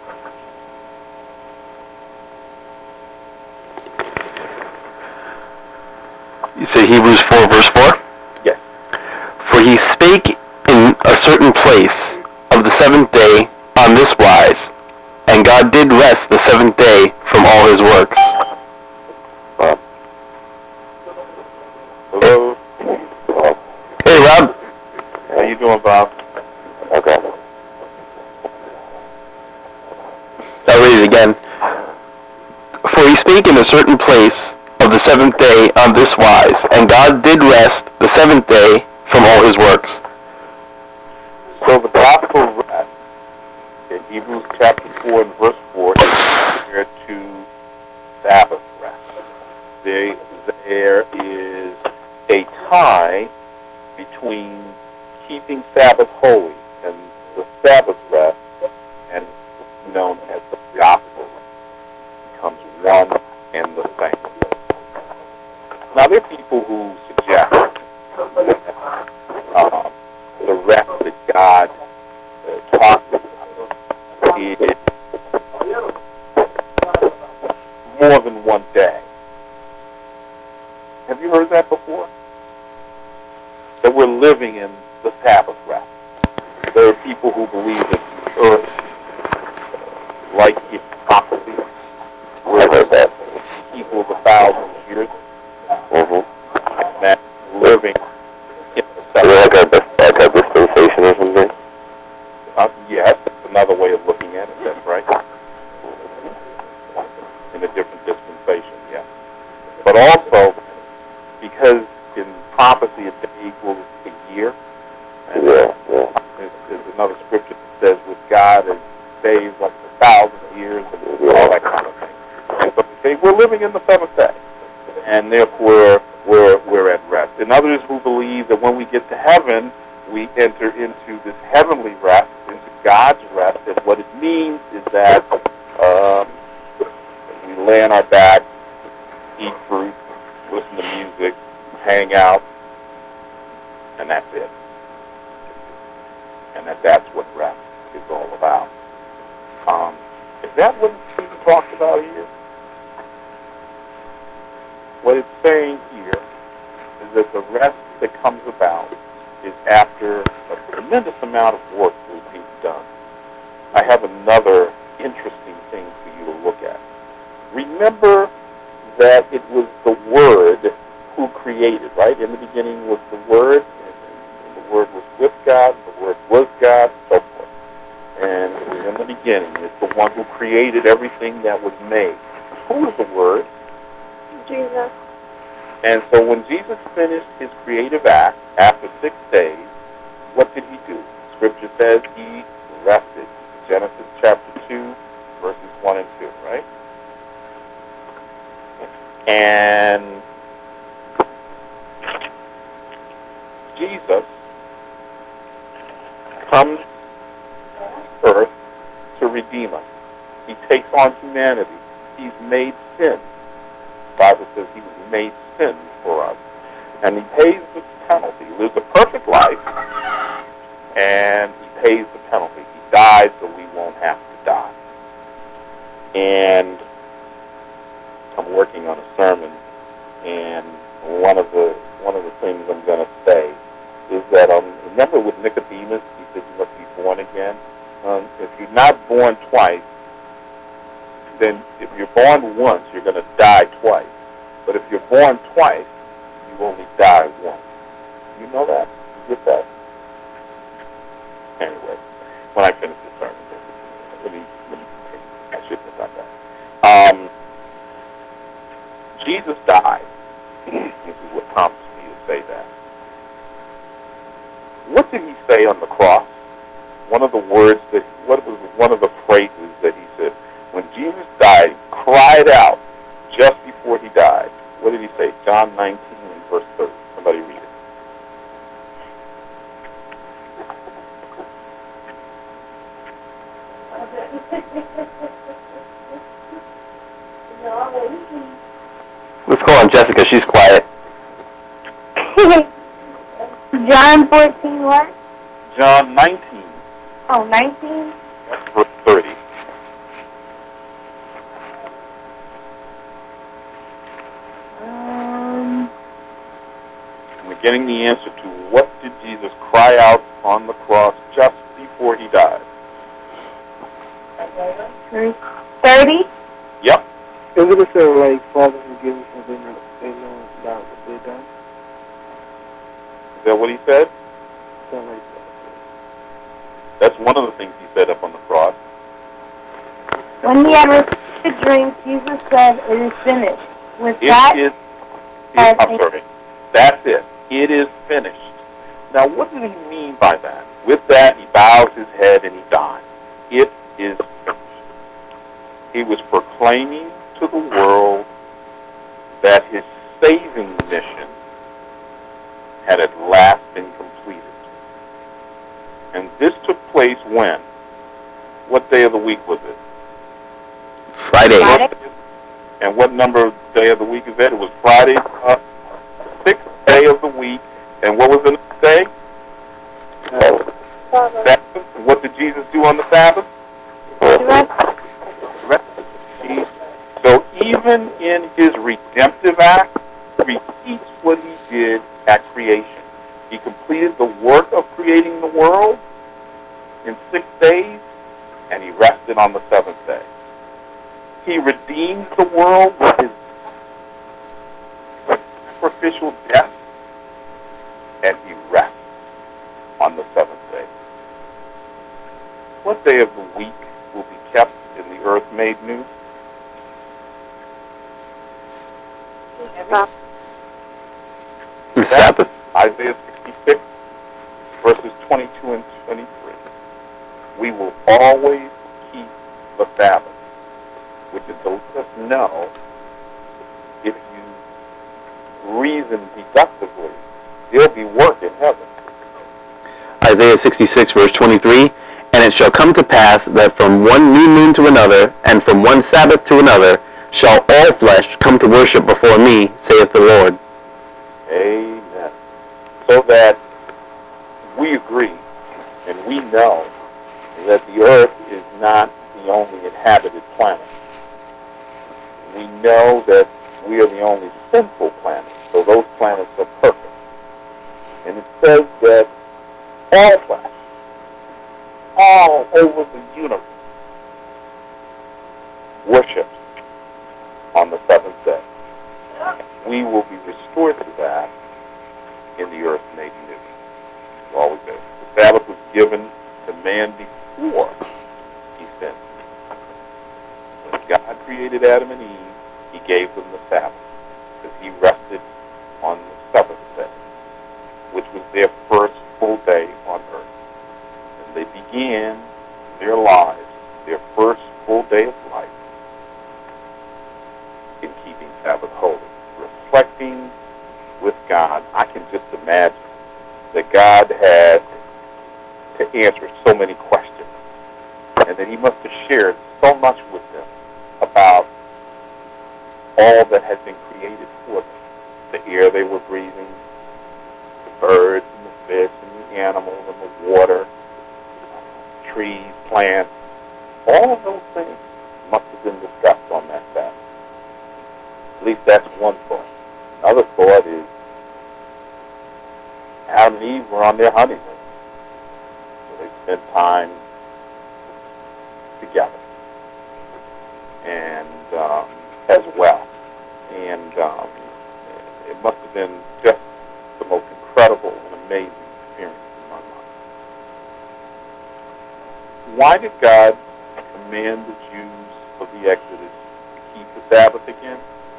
You say Hebrews four, verse four? Yes. For he spake in a certain place of the seventh day on this wise, and God did rest the seventh day from all his works. Uh, hello. Hey, Rob. How you doing, Bob? Okay. I'll read it again. For he spake in a certain place of the seventh day on this wise, and God did rest the seventh day from all his works. So the gospel rest in Hebrews chapter four and verse four is compared to Sabbath rest. There, there is a tie between keeping Sabbath holy and the Sabbath rest, and known as the gospel rest, becomes one and the same. Now, there are people who suggest that uh, the rest that God uh, talks about is more than one day. Have you heard that before? That we're living in the Sabbath rest. There are people who believe that the earth, uh, like in prophecy, where that equals a thousand years, mm-hmm. and that living in the Sabbath rest. Like a dispensation or something? Uh, yes, it's another way of looking at it, that's right. In a different dispensation, yes. But also, because in prophecy a day equals a year, and Yeah, yeah. there's, there's another scripture that says with God it days like a thousand years and all that kind of thing. And so they say we're living in the seventh day, and therefore we're, we're at rest. And others who believe that when we get to heaven, we enter into this heavenly rest, into God's rest, and what it means is that um, we lay on our back, eat fruit, listen to music, hang out, and that's it. And that that's what rest is all about. Um, is that what Jesus talks about here? What it's saying here is that the rest that comes about is after a tremendous amount of work that we've done. I have another interesting thing for you to look at. Remember that it was the Word who created, right? In the beginning was the Word, and the Word was with God, the Word was God, so forth. And in the beginning, it's the one who created everything that was made. Who is the Word? Jesus. And so when Jesus finished his creative act after six days, what did he do? Scripture says he rested. Genesis chapter two, verses one and two, right? And Jesus comes to earth to redeem us. He takes on humanity. He's made sin. The Bible says he was made sin for us. And he pays the penalty. He lives a perfect life, and he pays the penalty. He died so we won't have to die. And I'm working on a sermon, and one of the one of the things I'm going to say is that um, remember with Nicodemus, he said you must be born again. Um, if you're not born twice, then if you're born once, you're going to die twice. But if you're born twice, you only die once. You know that? You get that? Anyway, when I finish the sermon, let me, let me I shouldn't have done that. Um, Jesus died. This is what prompts me to say that. What did he say on the cross? One of the words that, what was one of the phrases that he said? When Jesus died, he cried out just before he died. What did he say? John nineteen and verse thirty. Somebody read it. Let's call on Jessica. She's quiet. John fourteen what? John nineteen. Oh, nineteen? That's verse thirty. Um, We're getting the answer to what did Jesus cry out on the cross just before he died? thirty? Yep. Isn't it so like, Father, forgive me for they know, they know not what they done? Is that what he said? Something like That's one of the things he said up on the cross. When he had received the drink, Jesus said, "It is finished." With It that, is, I it, I'm think- sorry. That's it. It is finished. Now, what did he mean by that? With that, he bows his head and he dies. It is finished. He was proclaiming to the world that his saving mission had at last been completed. And this took place when? What day of the week was it? Friday. Friday. And what number of day of the week is that? It was Friday, uh, sixth day of the week. And what was the next day? Sabbath. And what did Jesus do on the Sabbath? Rest. He- So even in his redemptive act, he repeats what he did at creation. He completed the work of creating the world in six days, and he rested on the seventh day. He redeems the world with his sacrificial death, and he rests on the seventh day. What day of the week will be kept in the earth made new? The Sabbath. Isaiah sixty-six, verses twenty-two and twenty-three. We will always keep the Sabbath, which is to let us know, if you reason deductively, there'll be work in heaven. Isaiah sixty-six, verse twenty-three, And it shall come to pass that from one new moon to another, and from one Sabbath to another, shall all flesh come to worship before me, saith the Lord. Amen. So that we agree and we know that the earth is not the only inhabited planet. We know that we are the only sinful planet, so those planets are perfect. And it says that all flesh, all over the universe, worships on the seventh day. We will be restored to that in the earth made new. It's always been. The Sabbath was given to man before he sinned. When God created Adam and Eve, he gave them the Sabbath, because he rested on the seventh day, which was their first full day on earth. And they began their lives, their first full day of life, in keeping Sabbath holy. walking with God, I can just imagine that God had to answer so many questions, and that he must have shared so much with them about all that had been created for them. The air they were breathing, the birds and the fish and the animals and the water, trees, plants, all of those things must have been discussed on that Sabbath. At least that's one thought. Another thought is Adam and Eve were on their honeymoon. So they spent time together. And um, as well. And um, it must have been just the most incredible and amazing experience in my life. Why did God command the Jews of the Exodus to keep the Sabbath again?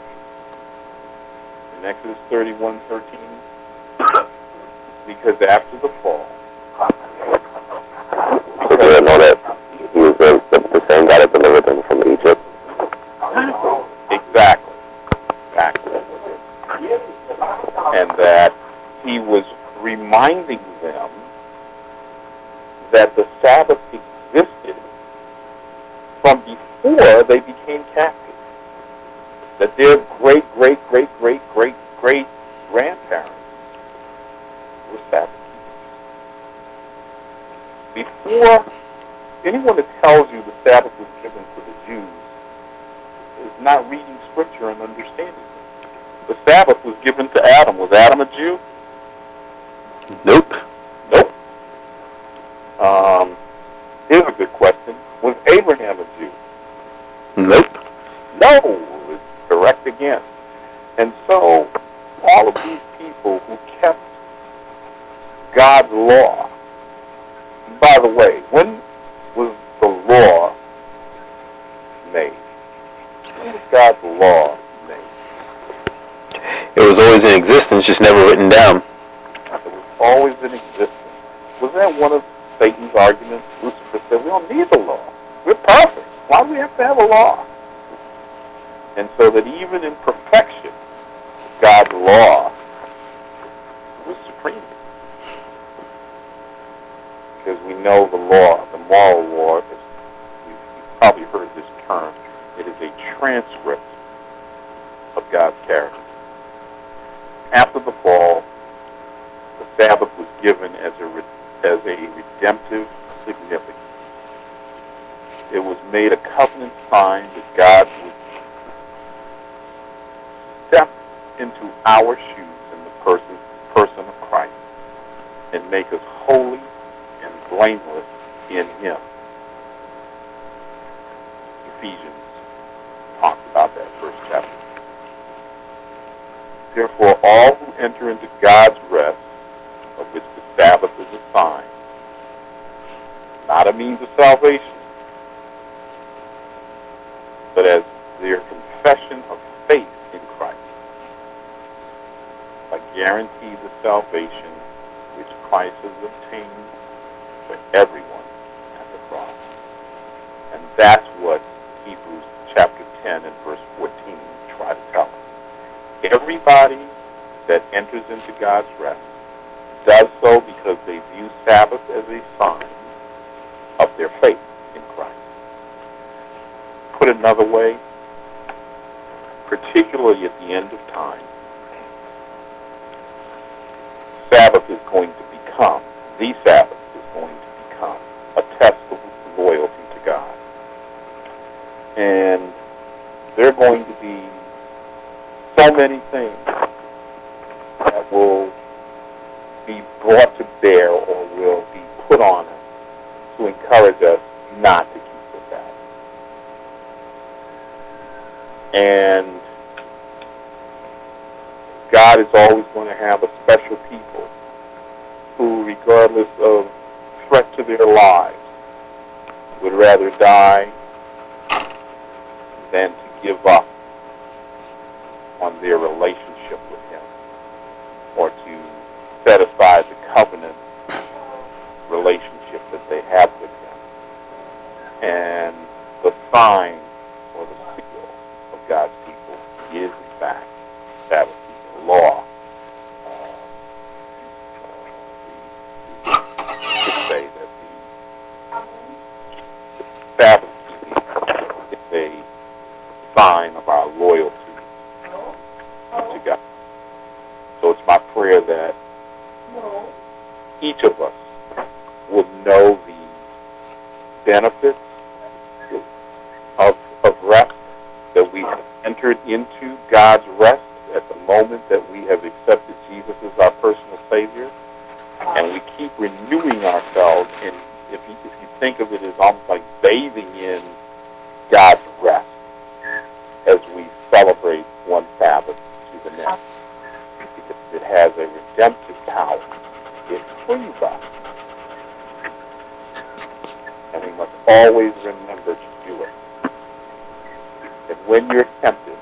In Exodus thirty-one thirteen, because after the fall, So they didn't know that he was the, the, the same God that delivered them from Egypt. exactly, exactly, and that he was reminding them that the Sabbath existed from before they became captives. That their great, great, great, great, great, great grandparents were Sabbath keepers. Before anyone that tells you the Sabbath was given to the Jews is not reading Scripture and understanding it. The Sabbath was given to Adam. Was Adam a Jew? Nope. Nope. Um, here's a good question. Was Abraham a Jew? Nope. No. It's correct again. And so, all of these people who kept God's law, by the way, when was the law made? When was God's law made? It was always in existence, just never written down. It was always in existence. Was that one of Satan's arguments? Lucifer said, we don't need the law. We're perfect. Why do we have to have a law? And so that even in perfection, God's law was supreme. Because we know the law, the moral law, is, you've, you've probably heard this term, it is a transcript of God's character. After the fall, the Sabbath was given as a, re- as a redemptive significance. It was made a covenant sign that God would step into our shoes in the person, person of Christ and make us holy and blameless in Him. Ephesians talks about that first chapter. Therefore, all who enter into God's rest, of which the Sabbath is a sign, not a means of salvation, but as their confession of faith in Christ, a guarantees of salvation which Christ has obtained for everyone at the cross. And that's what Hebrews chapter ten and verse fourteen try to tell us. Everybody that enters into God's rest does so because they view Sabbath as a sign of their faith in Christ. Put another way, particularly at the end of time, Sabbath is going to become, the Sabbath is going to become a test of loyalty to God. And there are going to be so many things that will be brought to bear or will be put on us to encourage us not to keep the Sabbath. And God is always going to have a special people who, regardless of threat to their lives, would rather die than to give up on their relationship with Him, or to set aside the covenant relationship that they have with Him. And the sign or the seal of God's people is, in fact, Sabbath keeping. will know the benefits of, of rest, that we have entered into God's rest at the moment that we have accepted Jesus as our personal Savior, and we keep renewing ourselves. And if you, if you think of it as almost like bathing in God's rest as we celebrate one Sabbath to the next, because it has a redemptive power. It frees us. And we must always remember to do it. And when you're tempted,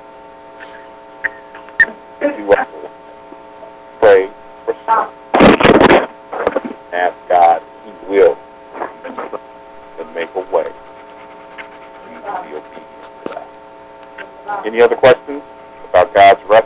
do what you want. Pray for strength. Ask God, He will, and make a way. You will be obedient to that. Any other questions about God's rest?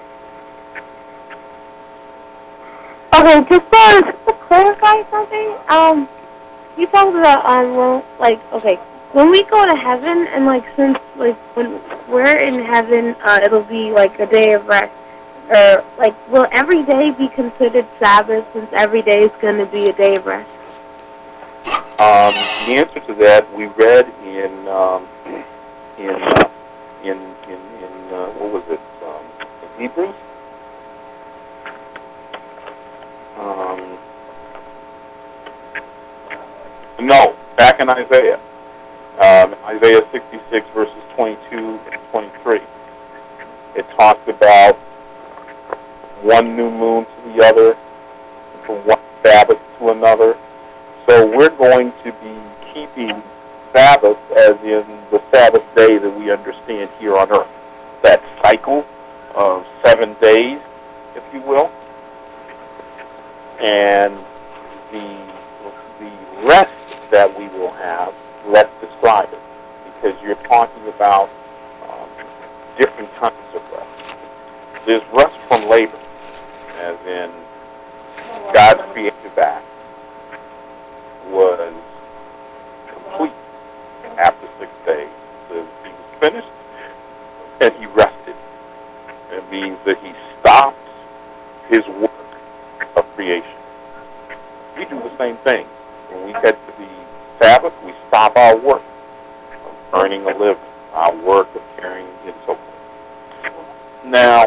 Okay, just to, just to clarify something, um, you talked about, um, well, like, okay, when we go to heaven, and, like, since, like, when we're in heaven, uh, it'll be, like, a day of rest, or, like, will every day be considered Sabbath, since every day is going to be a day of rest? Um, the answer to that we read in, um, in, uh, in, in, in, uh, what was it, um, in Hebrews? Um, no, back in Isaiah. Um, Isaiah sixty-six, verses twenty-two and twenty-three. It talks about one new moon to the other, from one Sabbath to another. So we're going to be keeping Sabbath as in the Sabbath day that we understand here on earth. That cycle of seven days, if you will. And the the rest that we will have, let's describe it, because you're talking about um, different kinds of rest. There's rest from labor, as in God's creative act was complete after six days. So he was finished, and he rested. It means that he stopped his work of creation. We do the same thing. When we get to the Sabbath, we stop our work of earning a living, our work of caring, and so forth. Now,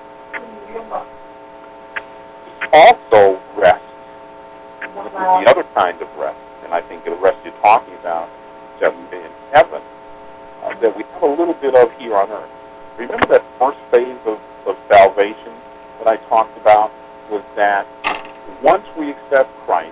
also rest. This is the other kind of rest, and I think the rest you're talking about, just in heaven, uh, that we have a little bit of here on earth. Remember that first phase of, of salvation that I talked about was that once we accept Christ,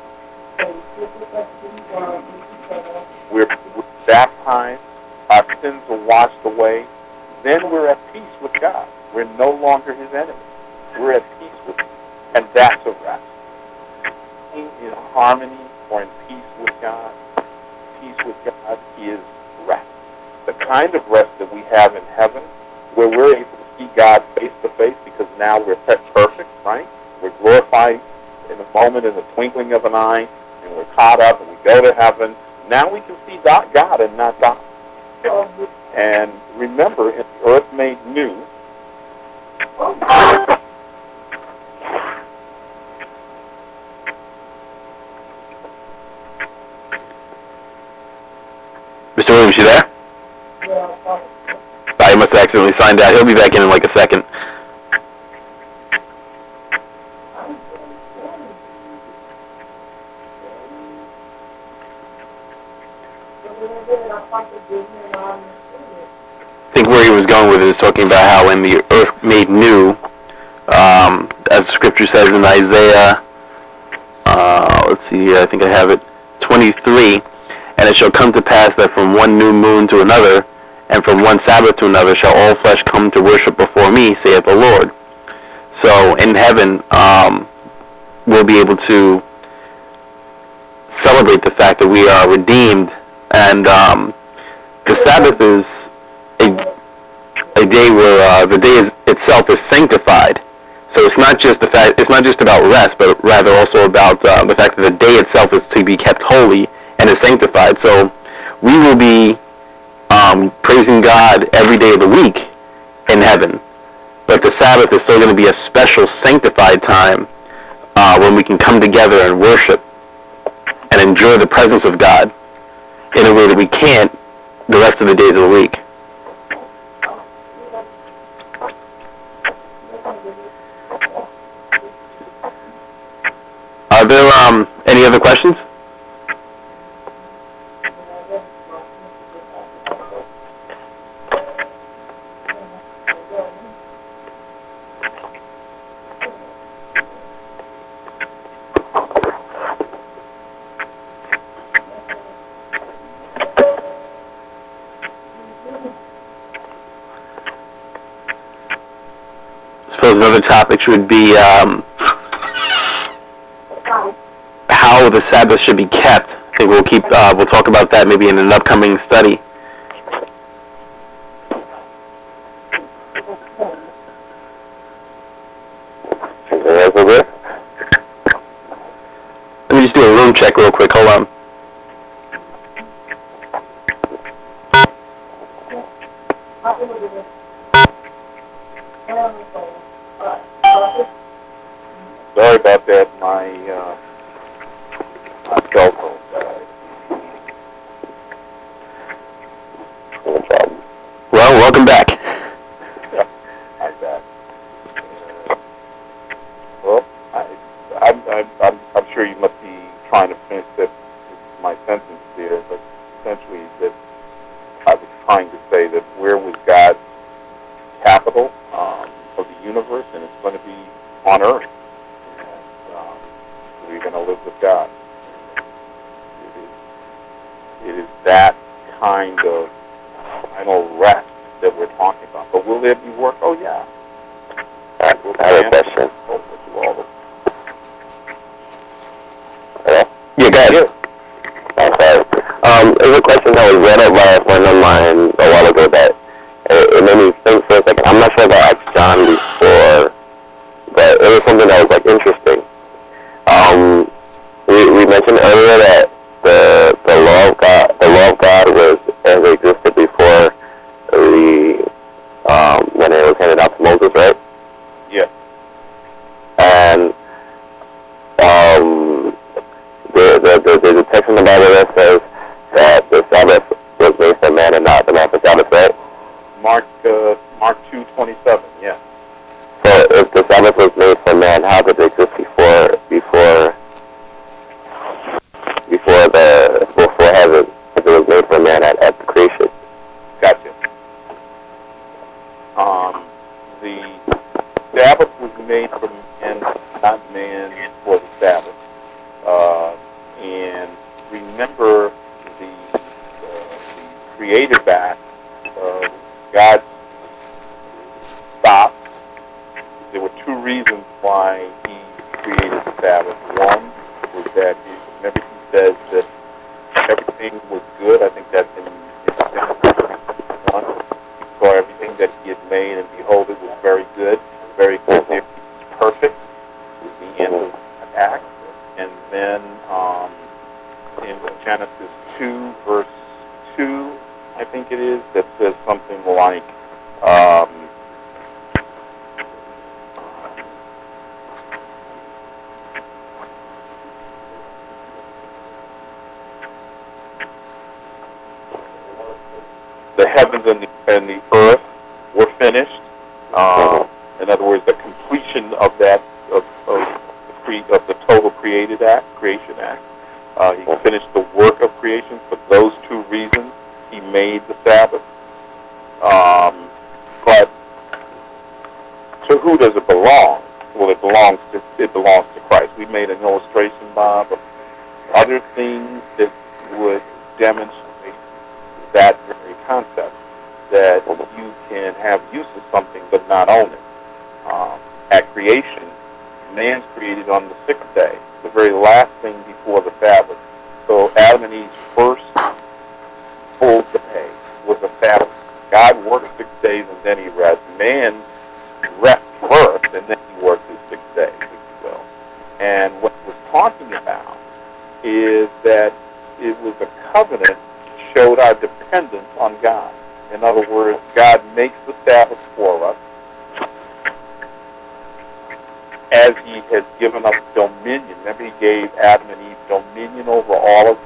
we're, we're baptized, our sins are washed away, then we're at peace with God. We're no longer his enemy. We're at peace with him, and that's a rest. Being in harmony or in peace with God, peace with God is rest. The kind of rest that we have in heaven, where we're able to see God face to face, because now we're perfect, right? We're glorified in a moment, in the twinkling of an eye, and we're caught up, and we go to heaven. Now we can see God and not die. And remember, in the earth made new, Mister Williams, you there? I must have accidentally signed out. He'll be back in in like a second. I think where he was going with it is talking about how when the earth made new, um, as the scripture says in Isaiah, uh, let's see here, I think I have it, twenty-three, and it shall come to pass that from one new moon to another, and from one Sabbath to another, shall all flesh come to worship before me, saith the Lord. So in heaven, um, we'll be able to celebrate the fact that we are redeemed, and um, the Sabbath is a, a day where uh, the day is, itself is sanctified. So it's not just the fact, it's not just about rest, but rather also about uh, the fact that the day itself is to be kept holy and is sanctified. So we will be um, praising God every day of the week in heaven, but the Sabbath is still going to be a special sanctified time uh, when we can come together and worship. enjoy the presence of God in a way that we can't the rest of the days of the week. Are there um, any other questions? Suppose another topic would be um, how the Sabbath should be kept. I think we'll keep uh, we'll talk about that maybe in an upcoming study. Let me just do a room check real quick. Hold on. Sorry about that. My uh, my cell phone died. No problem. Well, welcome back. I bet. Uh, well, I, I'm, I'm, I'm, I'm sure you must be trying to finish that, my sentence there, but essentially that I was trying to say that where was God's capital um, of the universe, and it's going to be on earth. And, um, we're going to live with God. It is, it is that kind of final rest that we're talking about. But will there be work? Oh, yeah. I have a question. Yeah, go ahead. I'm sorry. Um, there's a question that was read up by a friend of mine a while ago that it, it made me think for a second. I'm not sure if I asked John before, but it was something that was like interesting. Um, we, we mentioned earlier that the the law of God, the law of God was as it existed before the um, when it was handed out to Moses, right? Yeah. And um, the, the, the, there's a text in the Bible that says that the Sabbath was made for man and not the man for Sabbath, right? Mark, uh, Mark two twenty-seven, yeah. So if the Sabbath was made for man, how did it exist before before before the before heaven? If it was made for man at, at the creation. Gotcha. Um, the Sabbath was made for man, not man for the Sabbath. Uh, and remember the, uh, the creative act, uh, God stopped. There were two reasons why he created the Sabbath. One was that, he, remember he says that everything was good. I think that's in, in Genesis one. He saw everything that he had made, and behold, it was very good, very good. It was perfect. It was the end of the act. And then um, in Genesis two, verse two, I think it is, that says something like, um, the heavens and the, and the earth were finished. Uh, in other words, the completion of that, of, of, the, cre- of the total created act, creation act. Uh, he finished the work of creation. For those two reasons, he made the Sabbath. Um, but to who does it belong? Well, it belongs to it belongs to Christ. We made an illustration, Bob, of other things that would demonstrate that very concept, that you can have use of something but not own it. Um, at creation, man's created on the sixth day, the very last thing before the Sabbath. So Adam and Eve's first full day was a Sabbath. God worked six days and then he rests. Man rests first and then he works his six days, if you will. And what it was talking about is that it was a covenant that showed our dependence on God. In other words, God makes the Sabbath for us as he has given us dominion. Remember, he gave Adam and Eve dominion over all of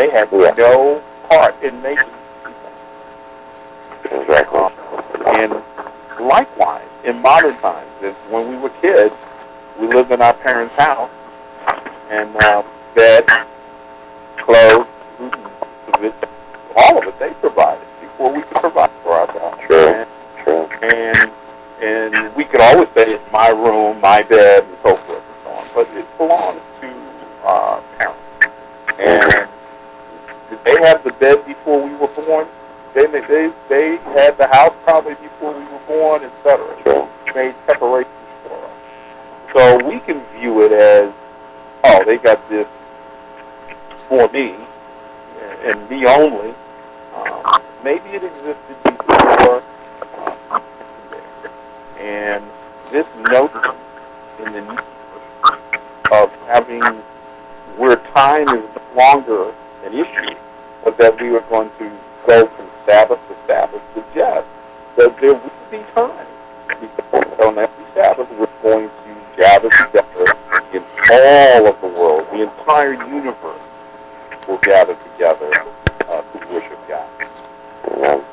they had Yeah. no part in making anything. Exactly. Um, and likewise, in modern times, if, when we were kids, we lived in our parents' house, and uh, bed, clothes, food, all of it they provided before we could provide for ourselves. True. And, True. and and we could always say it's my room, my bed, and so forth and so on. But it belongs to uh, parents. And did they have the bed before we were born? They they they had the house probably before we were born, et cetera. True. Made preparations for us. So we can view it as, oh, they got this for me and me only. Um, maybe it existed before. Uh, and this notion in the need of having where time is no longer an issue, but that we were going to go from Sabbath to Sabbath suggests that there will be time. Because on every Sabbath we're going to gather together in all of the world, the entire universe will gather together uh, to worship God. Amen.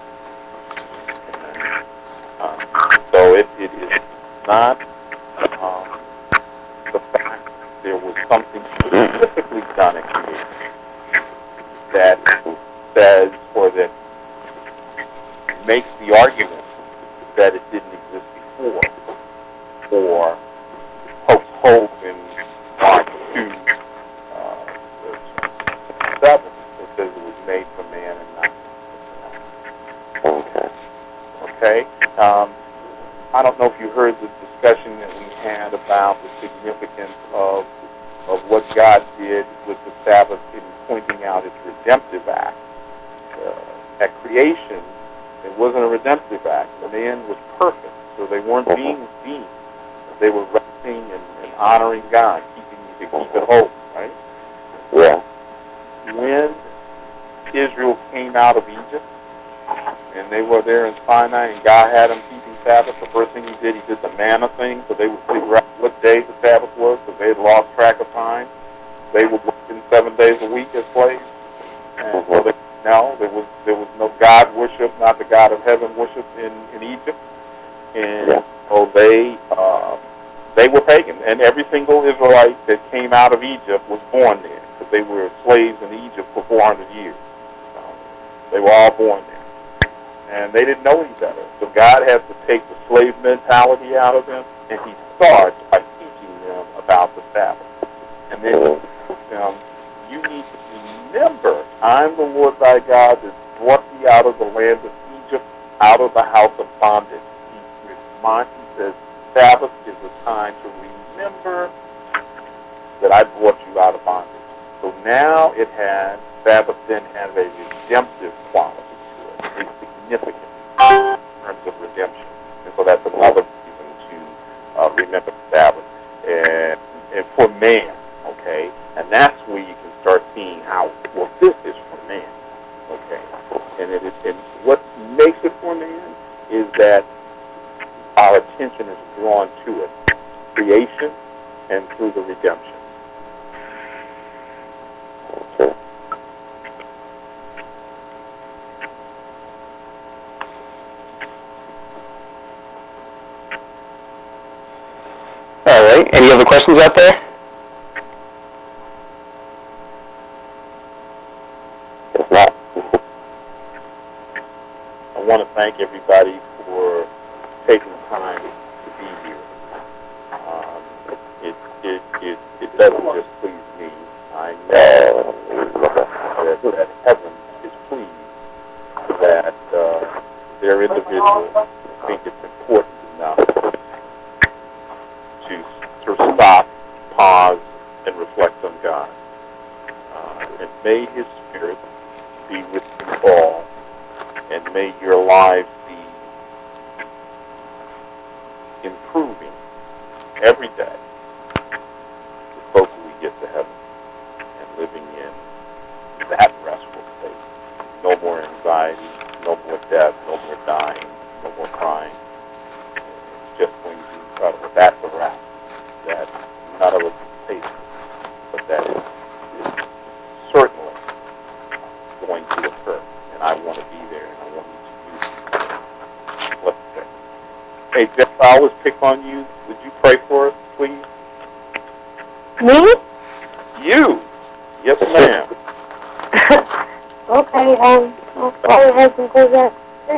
Uh, so it, it is not um, the fact that there was something specifically done in creation that says or that makes the argument that it didn't exist before, or Pope Hope in Mark two, uh, seven, it says it was made for man and not for man. Okay. Okay? Um, I don't know if you heard the discussion that we had about the significance of of what God did with the Sabbath in pointing out its redemptive act. Uh, at creation, it wasn't a redemptive act. The man was perfect, so they weren't being redeemed. They were resting and, and honoring God, keeping to keep it whole, right? Yeah. When Israel came out of Egypt, and they were there in Sinai, and God had them keeping Sabbath, the first thing he did, he did the manna thing, so they would figure out what day the Sabbath was, because they had lost track of time. They were working seven days a week as slaves. And so they, no, there was there was no God worship, not the God of heaven worship in, in Egypt. And Yeah. so they uh, they were pagan. And every single Israelite that came out of Egypt was born there, because they were slaves in Egypt for four hundred years. So they were all born there. And they didn't know any better. So God had to take the slave mentality out of them, and he starts by teaching them about the Sabbath. And then he told them, you need to remember, I'm the Lord thy God that brought thee out of the land of Egypt, out of the house of bondage. He reminds, he says, Sabbath is a time to remember that I brought you out of bondage. So now it has, Sabbath then has a redemptive quality to it, a significance in terms of redemption. And so that's another reason to uh, remember Sabbath. And, and for man, okay? And that's where you can start seeing how, well, this is for man, okay? And, it is, and what makes it for man is that our attention is drawn to it, creation and through the redemption. Okay. All right. Any other questions out there? If not, I want to thank everybody for taking time to be here. Um, it, it, it, it doesn't just please me. I know that, that heaven is pleased that uh, their individuals think it's important enough to, to stop, pause, and reflect on God. Uh, and may his Spirit be with you all, and may your lives be improving every day the closer we get to heaven and living in that restful state. No more anxiety, no more death, no more dying, no more crying. It's just going to be incredible. That's a wrap that none of us taste, but that is, is certainly Hey, Jeff, I always pick on you. Would you pray for us, please? Me? You. Yes, ma'am. Okay, um, I'll go ahead and close that.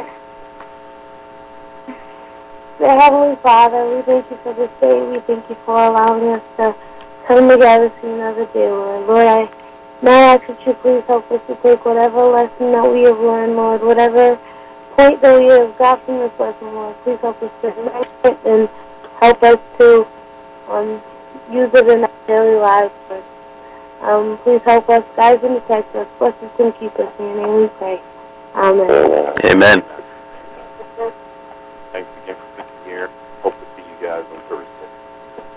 Dear Heavenly Father, we thank you for this day. We thank you for allowing us to come together to another day, Lord. Lord, I now ask that you please help us to take whatever lesson that we have learned, Lord, whatever point that we have got from this lesson, Lord. Please help us to remember it and help us to um, use it in our daily lives, Lord. Um, please help us, guide and protect us, bless us and keep us. In your name we pray. Amen. Amen.